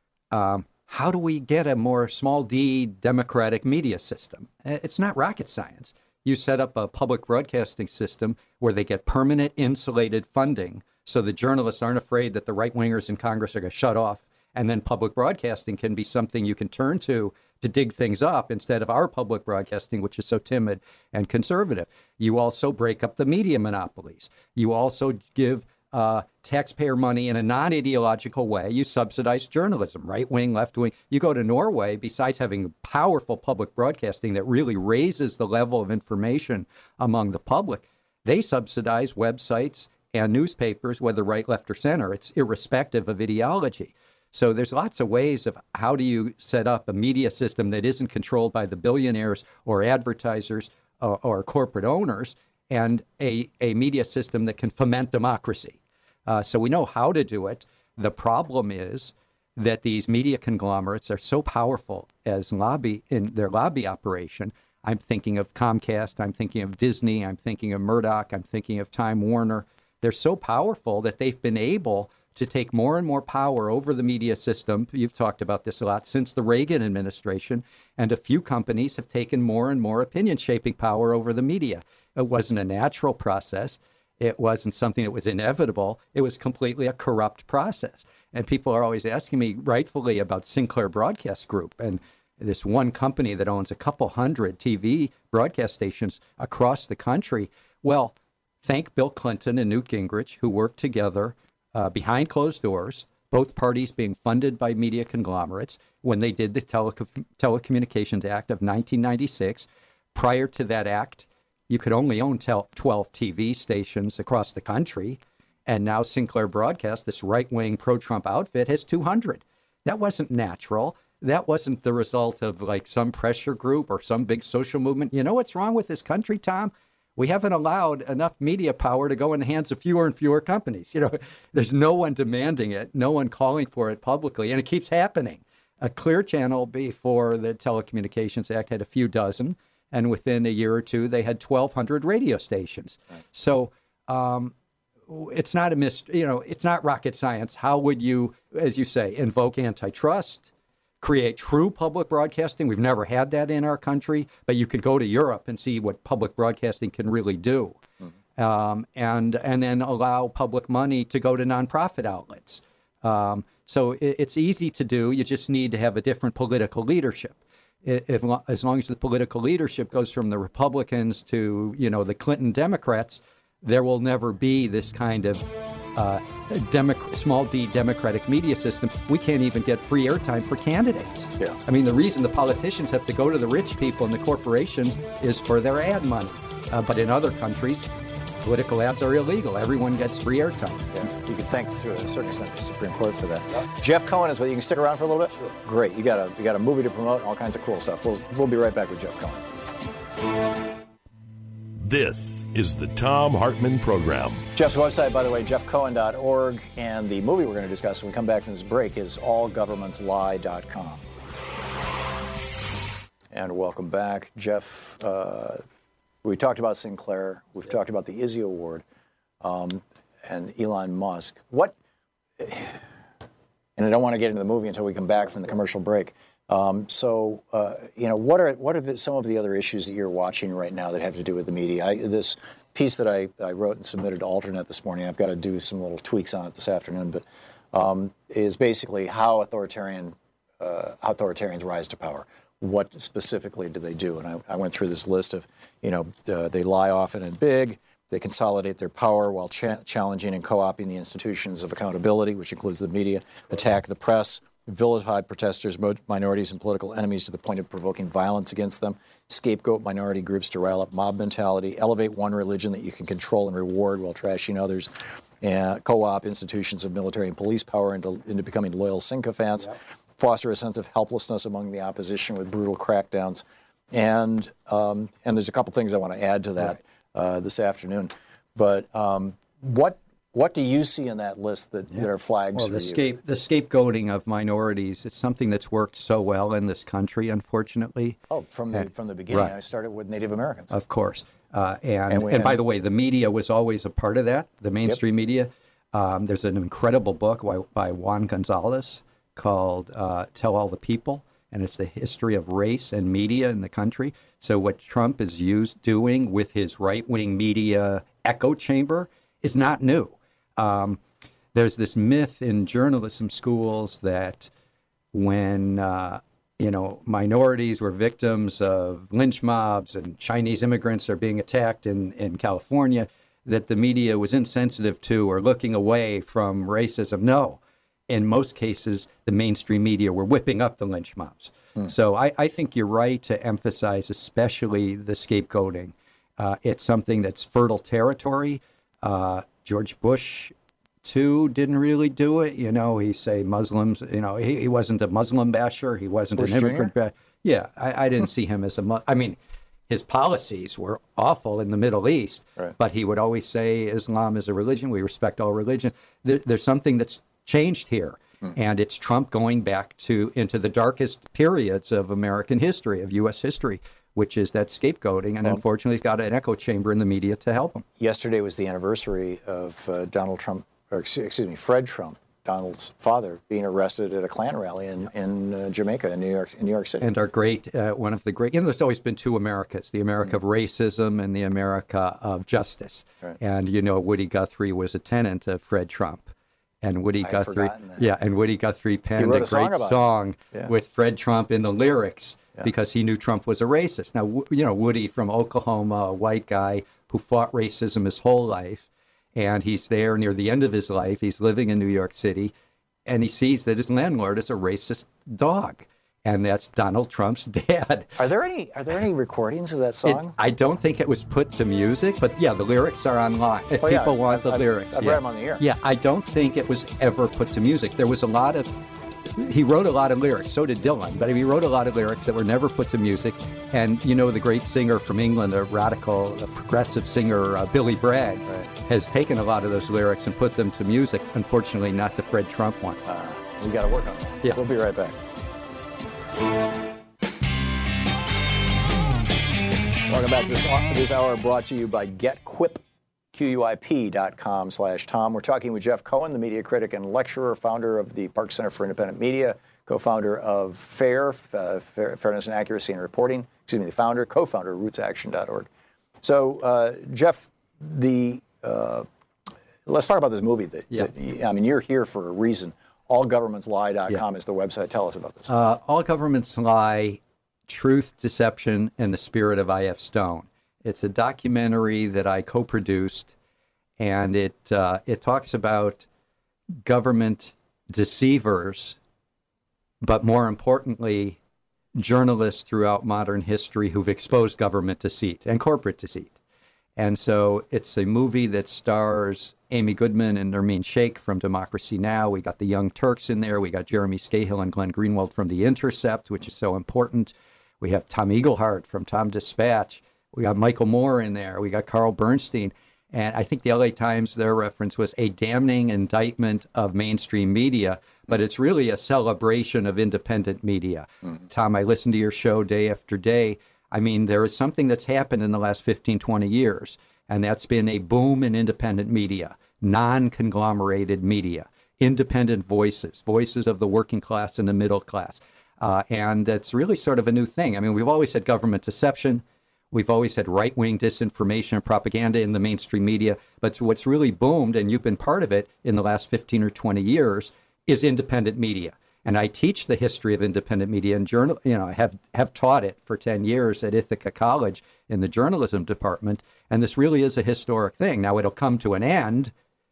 um, how do we get a more small d democratic media system? It's not rocket science. You set up a public broadcasting system where they get permanent insulated funding so the journalists aren't afraid that the right-wingers in Congress are going to shut off, and then public broadcasting can be something you can turn to to dig things up instead of our public broadcasting, which is so timid and conservative. You also break up the media monopolies. You also give Uh, taxpayer money in a non-ideological way. You subsidize journalism, right-wing, left-wing. You go to Norway, besides having powerful public broadcasting that really raises the level of information among the public, they subsidize websites and newspapers, whether right, left, or center. It's irrespective of ideology. So there's lots of ways of how do you set up a media system that isn't controlled by the billionaires or advertisers or, or corporate owners, and a, a media system that can foment democracy. Uh, so we know how to do it. The problem is that these media conglomerates are so powerful as lobby in their lobby operation. I'm thinking of Comcast. I'm thinking of Disney. I'm thinking of Murdoch. I'm thinking of Time Warner. They're so powerful that they've been able to take more and more power over the media system. You've talked about this a lot since the Reagan administration, and a few companies have taken more and more opinion-shaping power over the media. It wasn't a natural process. It wasn't something that was inevitable. It was completely a corrupt process. And people are always asking me, rightfully, about Sinclair Broadcast Group and this one company that owns a couple hundred T V broadcast stations across the country. Well, thank Bill Clinton and Newt Gingrich, who worked together uh, behind closed doors, both parties being funded by media conglomerates, when they did the Tele- Telecommunications Act of nineteen ninety-six. Prior to that act, you could only own twelve T V stations across the country. And now Sinclair Broadcast, this right-wing pro-Trump outfit, has two hundred. That wasn't natural. that wasn't the result of like some pressure group or some big social movement. You know what's wrong with this country, Tom? We haven't allowed enough media power to go in the hands of fewer and fewer companies. You know, there's no one demanding it, no one calling for it publicly, and it keeps happening. A Clear Channel before the Telecommunications Act had a few dozen, and within a year or two, they had twelve hundred radio stations. Right. So um, it's not a mystery, you know, it's not rocket science. How would you, as you say, invoke antitrust, create true public broadcasting? We've never had that in our country, but you could go to Europe and see what public broadcasting can really do. Mm-hmm. Um, and and then allow public money to go to nonprofit outlets. Um, so it, it's easy to do. You just need to have a different political leadership. If, as long as the political leadership goes from the Republicans to, you know, the Clinton Democrats, there will never be this kind of uh, Demo- small d democratic media system. We can't even get free airtime for candidates. Yeah. I mean, the reason the politicians have to go to the rich people and the corporations is for their ad money. Uh, but in other countries, political ads are illegal. Everyone gets free airtime. Yeah. You can thank, to a certain extent, the Supreme Court for that. Yep. Jeff Cohen is with you. You can stick around for a little bit? Sure. Great. You got a you got a movie to promote, all kinds of cool stuff. We'll, we'll be right back with Jeff Cohen. This is the Thom Hartmann Program. Jeff's website, by the way, jeff cohen dot org, and the movie we're going to discuss when we come back from this break is all governments lie dot com. And welcome back. Jeff, uh, we talked about Sinclair. We've talked about the Izzy Award um, and Elon Musk. What, and I don't want to get into the movie until we come back from the commercial break. Um, so, uh, you know, what are what are the, some of the other issues that you're watching right now that have to do with the media? I, this piece that I, I wrote and submitted to Alternet this morning, I've got to do some little tweaks on it this afternoon, but um, is basically how authoritarian uh, authoritarians rise to power. What specifically do they do? And I, I went through this list of, you know, uh, they lie often and big. They consolidate their power while cha- challenging and co-opting the institutions of accountability, which includes the media, attack the press, vilify protesters, minorities, and political enemies to the point of provoking violence against them, scapegoat minority groups to rile up mob mentality, elevate one religion that you can control and reward while trashing others, and co-op institutions of military and police power into, into becoming loyal sycophants, yep. foster a sense of helplessness among the opposition with brutal crackdowns. And um, and there's a couple things I want to add to that uh, this afternoon. But um, what What do you see in that list that, yeah. that are flags well, for the you? Scape, the scapegoating of minorities is something that's worked so well in this country, unfortunately. Oh, from the and, from the beginning, right. I started with Native Americans. Of course. Uh, and and, we, and by the way, the media was always a part of that, the mainstream yep. media. Um, there's an incredible book by, by Juan Gonzalez called uh, Tell All the People, and it's the history of race and media in the country. So what Trump is used doing with his right-wing media echo chamber is not new. Um, there's this myth in journalism schools that when, uh, you know, minorities were victims of lynch mobs and Chinese immigrants are being attacked in, in California, that the media was insensitive to or looking away from racism. No. In most cases, the mainstream media were whipping up the lynch mobs. Hmm. So I, I think you're right to emphasize especially the scapegoating. Uh, it's something that's fertile territory. Uh, George Bush, too, didn't really do it. You know, he say Muslims, you know, he, he wasn't a Muslim basher. He wasn't Bush an immigrant basher. Yeah, I, I didn't see him as a Muslim. I mean, his policies were awful in the Middle East, right. but he would always say Islam is a religion. We respect all religions. There, there's something that's changed here, mm. and it's Trump going back to into the darkest periods of American history, of U S history, which is that scapegoating, and well, unfortunately he's got an echo chamber in the media to help him. Yesterday was the anniversary of uh, Donald Trump, or excuse me, Fred Trump, Donald's father, being arrested at a Klan rally in, in uh, Jamaica, in New York, in New York City. And our great, uh, one of the great, you know, there's always been two Americas, the America mm-hmm. of racism and the America of justice. Right. And, you know, Woody Guthrie was a tenant of Fred Trump. And Woody I've Guthrie, that. yeah, and Woody Guthrie penned a, a great song, song yeah. with Fred Trump in the lyrics yeah. because he knew Trump was a racist. Now, you know, Woody from Oklahoma, a white guy who fought racism his whole life, and he's there near the end of his life. He's living in New York City, and he sees that his landlord is a racist dog, and that's Donald Trump's dad. Are there any Are there any recordings of that song? It, I don't think it was put to music, but yeah, the lyrics are online. If oh, people yeah. want I've, the I've, lyrics, I've yeah. read them on the air. Yeah, I don't think it was ever put to music. There was a lot of he wrote a lot of lyrics. So did Dylan, but he wrote a lot of lyrics that were never put to music. And you know, the great singer from England, a radical, a progressive singer, uh, Billy Bragg, right. has taken a lot of those lyrics and put them to music. Unfortunately, not the Fred Trump one. Uh, we got to work on that. Yeah. We'll be right back. Welcome back. This, this hour brought to you by GetQuip. Q U I P dot com slash Tom. We're talking with Jeff Cohen, the media critic and lecturer, founder of the Park Center for Independent Media, co-founder of FAIR, uh, Fair, Fairness and Accuracy in Reporting, excuse me, the founder, co-founder of roots action dot org. So, uh, Jeff, the uh, let's talk about this movie. That, yeah. that, I mean, you're here for a reason. all governments lie dot com yeah. is the website. Tell us about this. Uh, All Governments Lie, Truth, Deception, and the Spirit of I F Stone. It's a documentary that I co-produced, and it uh, it talks about government deceivers, but more importantly, journalists throughout modern history who've exposed government deceit and corporate deceit. And so it's a movie that stars Amy Goodman and Nermeen Sheikh from Democracy Now! We got the Young Turks in there. We got Jeremy Scahill and Glenn Greenwald from The Intercept, which is so important. We have Tom Eaglehart from Tom Dispatch. We got Michael Moore in there. We got Carl Bernstein. And I think the L A Times, their reference was a damning indictment of mainstream media, but it's really a celebration of independent media. Mm-hmm. Tom, I listen to your show day after day. I mean, there is something that's happened in the last fifteen, twenty years, and that's been a boom in independent media, non-conglomerated media, independent voices, voices of the working class and the middle class. Uh, and it's really sort of a new thing. I mean, we've always had government deception. We've always had right-wing disinformation and propaganda in the mainstream media. But what's really boomed, and you've been part of it in the last fifteen or twenty years, is independent media. And I teach the history of independent media and journal. You know, I have, have taught it for ten years at Ithaca College in the journalism department. And this really is a historic thing. Now, it'll come to an end,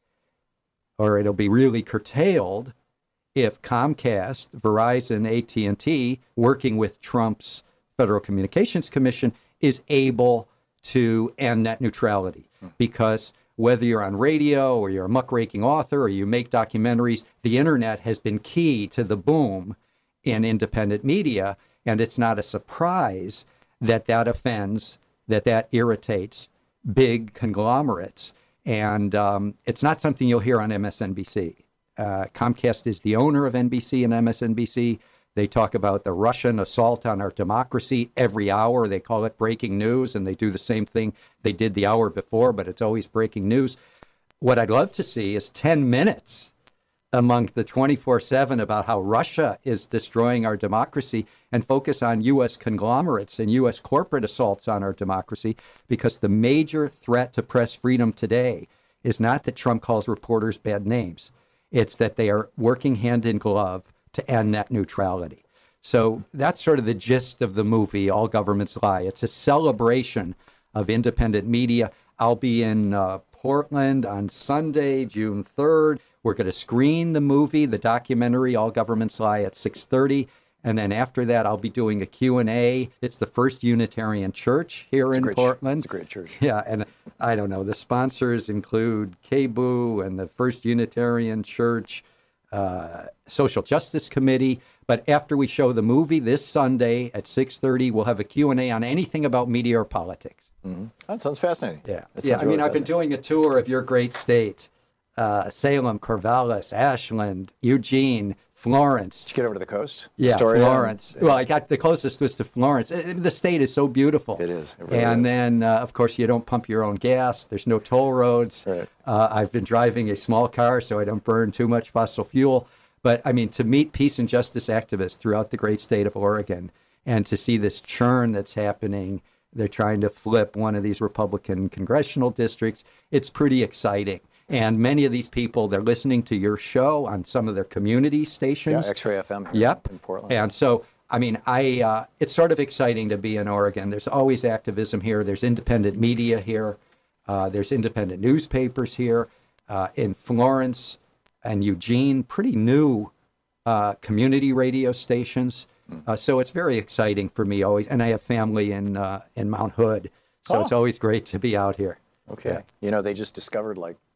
or it'll be really curtailed if Comcast, Verizon, A T and T, working with Trump's Federal Communications Commission, is able to end net neutrality. Because whether you're on radio or you're a muckraking author or you make documentaries, the internet has been key to the boom in independent media. And it's not a surprise that that offends, that that irritates big conglomerates. And um, it's not something you'll hear on M S N B C. Uh, Comcast is the owner of N B C and M S N B C. They talk about the Russian assault on our democracy every hour. They call it breaking news, and they do the same thing they did the hour before, but it's always breaking news. What I'd love to see is ten minutes among the twenty-four seven about how Russia is destroying our democracy and focus on U S conglomerates and U S corporate assaults on our democracy, because the major threat to press freedom today is not that Trump calls reporters bad names. It's that they are working hand in glove to end net neutrality. So that's sort of the gist of the movie, All Governments Lie. It's a celebration of independent media. I'll be in uh, Portland on Sunday, June third. We're going to screen the movie, the documentary, All Governments Lie, at six thirty. And then after that, I'll be doing a Q and A. It's the First Unitarian Church here it's in Portland. It's a great church. Yeah, and I don't know, the sponsors include K B U and the First Unitarian Church, uh, Social Justice Committee. But after we show the movie this Sunday at six thirty, we'll have a Q and A on anything about media or politics. Mm-hmm. That sounds fascinating. Yeah, that yeah. I really mean, I've been doing a tour of your great state, uh, Salem, Corvallis, Ashland, Eugene, Florence. Did you get over to the coast? Yeah, Astoria? Florence. Yeah. Well, I got the closest was to Florence. It, it, the state is so beautiful. It is. It really and is. then, uh, of course, you don't pump your own gas. There's no toll roads. Right. Uh, I've been driving a small car, so I don't burn too much fossil fuel. But, I mean, to meet peace and justice activists throughout the great state of Oregon and to see this churn that's happening, they're trying to flip one of these Republican congressional districts. It's pretty exciting. And many of these people, they're listening to your show on some of their community stations. Yeah, X-Ray F M here yep. in Portland. And so, I mean, I uh, it's sort of exciting to be in Oregon. There's always activism here. There's independent media here. Uh, there's independent newspapers here. Uh, in Florence and Eugene, pretty new uh, community radio stations. Mm. Uh, so it's very exciting for me always. And I have family in uh, in Mount Hood. So oh. it's always great to be out here. Okay. Yeah. You know, they just discovered like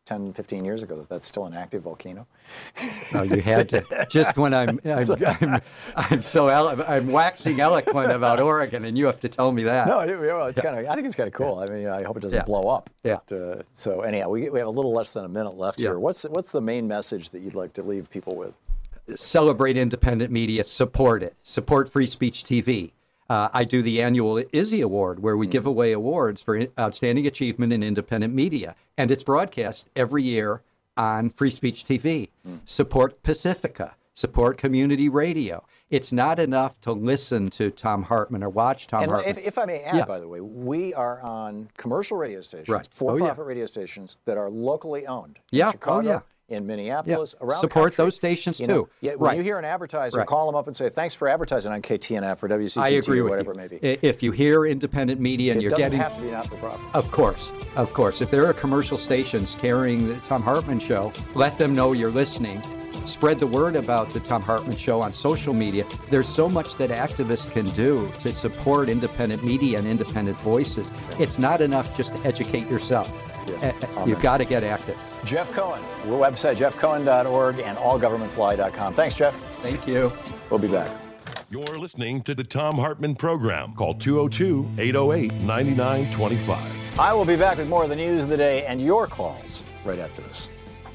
ten, fifteen years ago that that's still an active volcano. No, you had to. Just when I'm, I'm, I'm, I'm so elo- I'm waxing eloquent about Oregon, and you have to tell me that. No, it, well, it's yeah. kind of. I think it's kind of cool. I mean, I hope it doesn't yeah. blow up. Yeah. But, uh, so anyhow, we we have a little less than a minute left yeah. here. What's what's the main message that you'd like to leave people with? Celebrate independent media. Support it. Support Free Speech T V. Uh, I do the annual Izzy Award, where we mm. give away awards for outstanding achievement in independent media, and it's broadcast every year on Free Speech T V. Mm. Support Pacifica. Support community radio. It's not enough to listen to Thom Hartmann or watch Thom and Hartmann. If, if I may add, yeah. by the way, we are on commercial radio stations, right. for-profit oh, yeah. radio stations that are locally owned. Yeah. In Chicago, oh, yeah. in Minneapolis, yeah. around Support the country. those stations, you too. Know, yeah, when right. you hear an advertiser, right. call them up and say, thanks for advertising on K T N F or W C P T I agree or with whatever you. it may be. If you hear independent media and it you're doesn't getting... have to be not-for-profit. Of course. Of course. If there are commercial stations carrying the Thom Hartmann Show, let them know you're listening. Spread the word about the Thom Hartmann Show on social media. There's so much that activists can do to support independent media and independent voices. It's not enough just to educate yourself. Yeah. You've got to get active. Jeff Cohen, our website, jeff cohen dot org and all governments lie dot com. Thanks, Jeff. Thank you. We'll be back. You're listening to the Thom Hartmann Program. Call two oh two, eight oh eight, nine nine two five. I will be back with more of the news of the day and your calls right after this.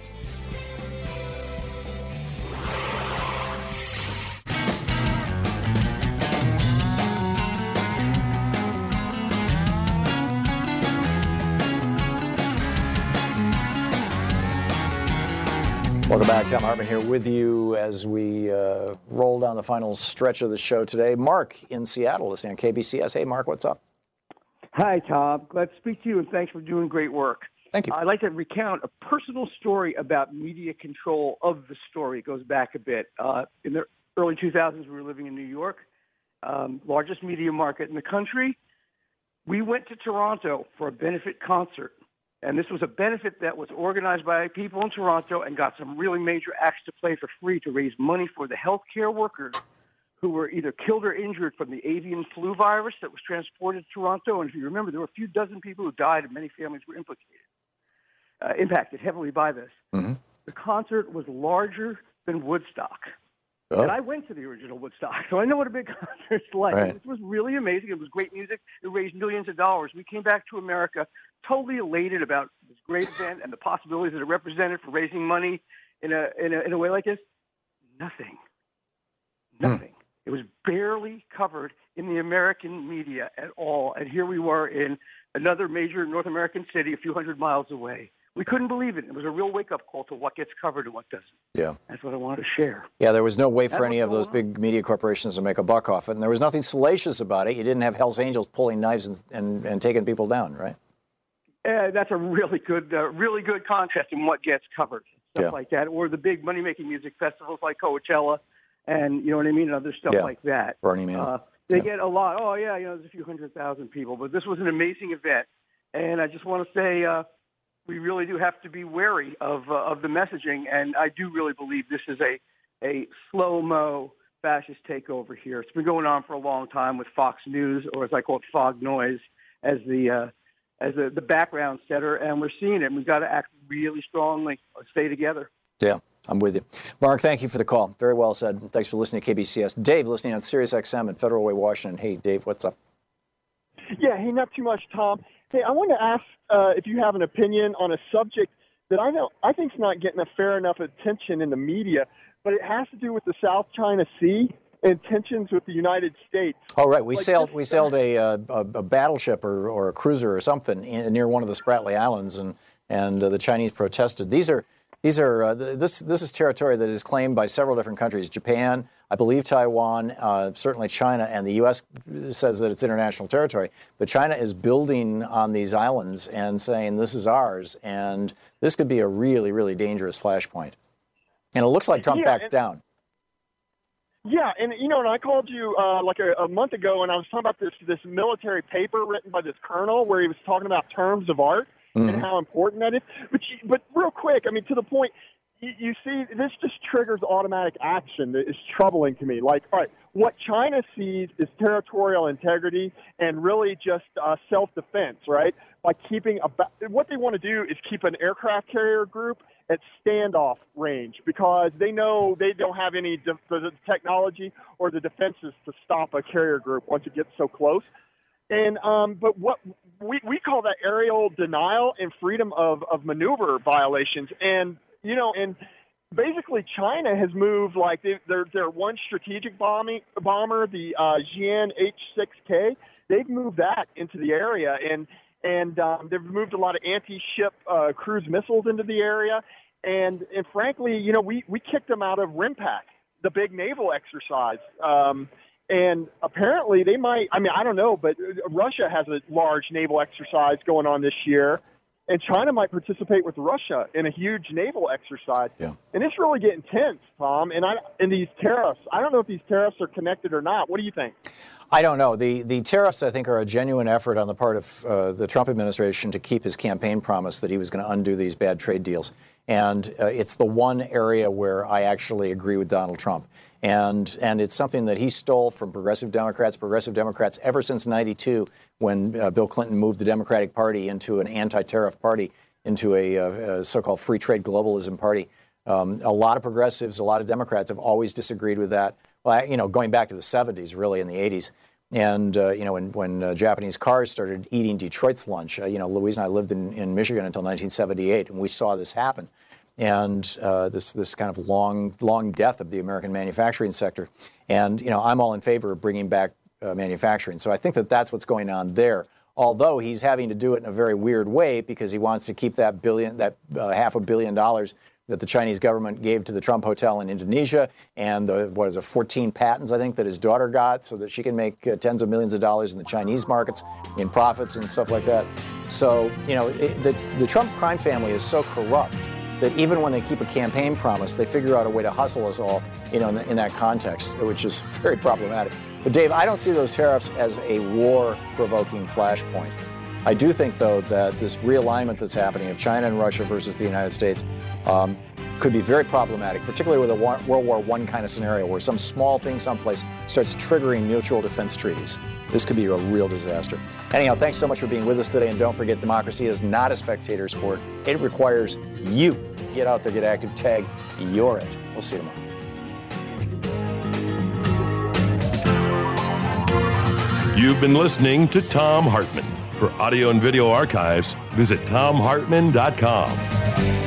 Welcome back. Thom Hartmann here with you as we uh, roll down the final stretch of the show today. Mark in Seattle listening on K B C S. Hey, Mark, what's up? Hi, Tom. Glad to speak to you, and thanks for doing great work. Thank you. I'd like to recount a personal story about media control of the story. It goes back a bit. Uh, in the early two thousands, we were living in New York, um, largest media market in the country. We went to Toronto for a benefit concert. And this was a benefit that was organized by people in Toronto and got some really major acts to play for free to raise money for the healthcare workers who were either killed or injured from the avian flu virus that was transported to Toronto. And if you remember, there were a few dozen people who died and many families were implicated, uh, impacted heavily by this. Mm-hmm. The concert was larger than Woodstock. Oh. And I went to the original Woodstock, so I know what a big concert's like. Right. It was really amazing. It was great music. It raised millions of dollars. We came back to America totally elated about this great event and the possibilities that it represented for raising money in a in a, in a way like this. Nothing. Nothing. Hmm. It was barely covered in the American media at all. And here we were in another major North American city a few hundred miles away. We couldn't believe it. It was a real wake-up call to what gets covered and what doesn't. Yeah. That's what I wanted to share. Yeah, there was no way for That's any of those big media corporations to make a buck off it. And there was nothing salacious about it. You didn't have Hell's Angels pulling knives and, and, and taking people down, right? Uh, that's a really good, uh, really good contrast in what gets covered, stuff yeah. like that, or the big money-making music festivals like Coachella, and you know what I mean, and other stuff yeah. like that. Burning Man. Uh, they yeah. get a lot. Oh yeah, you know, there's a few hundred thousand people, but this was an amazing event, and I just want to say uh, we really do have to be wary of uh, of the messaging, and I do really believe this is a a slow-mo fascist takeover here. It's been going on for a long time with Fox News, or as I call it, Fog Noise, as the uh, as the, the background setter, and we're seeing it. And we've got to act really strongly. Let's stay together. Yeah, I'm with you. Mark, thank you for the call. Very well said. Thanks for listening to K B C S. Dave, listening on Sirius X M in Federal Way, Washington. Hey, Dave, what's up? Yeah, hey, not too much, Tom. Hey, I want to ask uh, if you have an opinion on a subject that I know I think is not getting a fair enough attention in the media, but it has to do with the South China Sea and tensions with the United States. Oh, right. We like sailed this, we sailed a, a, a battleship or, or a cruiser or something in, near one of the Spratly Islands, and and uh, the Chinese protested. These are these are uh, this this is territory that is claimed by several different countries. Japan, I believe Taiwan, uh, certainly China, and the U S says that it's international territory. But China is building on these islands and saying this is ours, and this could be a really really dangerous flashpoint. And it looks like Trump yeah, backed and- down. Yeah, and you know, and I called you uh, like a, a month ago, and I was talking about this this military paper written by this colonel where he was talking about terms of art mm-hmm. and how important that is. But you, but real quick, I mean, to the point, you, you see, this just triggers automatic action that is troubling to me. Like, all right, what China sees is territorial integrity and really just uh, self-defense, right? By keeping a, what they want to do is keep an aircraft carrier group at standoff range because they know they don't have any de- the technology or the defenses to stop a carrier group once it gets so close. And um, but what we, we call that aerial denial and freedom of, of maneuver violations. And, you know, and basically China has moved like they, their, their one strategic bombing, bomber, the uh, Xi'an H six K, they've moved that into the area. And And um, they've moved a lot of anti-ship uh, cruise missiles into the area. And, and frankly, you know, we, we kicked them out of RIMPAC, the big naval exercise. Um, and apparently they might, I mean, I don't know, but Russia has a large naval exercise going on this year. And China might participate with Russia in a huge naval exercise. Yeah. And it's really getting tense, Tom. And I and these tariffs, I don't know if these tariffs are connected or not. What do you think? I don't know. The the tariffs, I think, are a genuine effort on the part of uh, the Trump administration to keep his campaign promise that he was going to undo these bad trade deals. And uh, it's the one area where I actually agree with Donald Trump. And and it's something that he stole from progressive Democrats, progressive Democrats ever since ninety-two, when uh, Bill Clinton moved the Democratic Party into an anti-tariff party, into a, a so-called free trade globalism party. Um, a lot of progressives, a lot of Democrats have always disagreed with that. Well, you know, going back to the seventies, really, in the eighties. And, uh, you know, when, when uh, Japanese cars started eating Detroit's lunch, uh, you know, Louise and I lived in, in Michigan until nineteen seventy-eight, and we saw this happen. And uh, this this kind of long, long death of the American manufacturing sector. And, you know, I'm all in favor of bringing back uh, manufacturing. So I think that that's what's going on there. Although he's having to do it in a very weird way because he wants to keep that billion, that uh, half a billion dollars that the Chinese government gave to the Trump Hotel in Indonesia, and the, what is it, fourteen patents, I think, that his daughter got so that she can make uh, tens of millions of dollars in the Chinese markets in profits and stuff like that. So, you know, it, the, the Trump crime family is so corrupt that even when they keep a campaign promise, they figure out a way to hustle us all, you know, in, the, in that context, which is very problematic. But Dave, I don't see those tariffs as a war-provoking flashpoint. I do think, though, that this realignment that's happening of China and Russia versus the United States um, could be very problematic, particularly with a World War One kind of scenario where some small thing someplace starts triggering mutual defense treaties. This could be a real disaster. Anyhow, thanks so much for being with us today. And don't forget, democracy is not a spectator sport. It requires you. Get out there, get active, tag, you're it. We'll see you tomorrow. You've been listening to Thom Hartmann. For audio and video archives, visit thom hartmann dot com.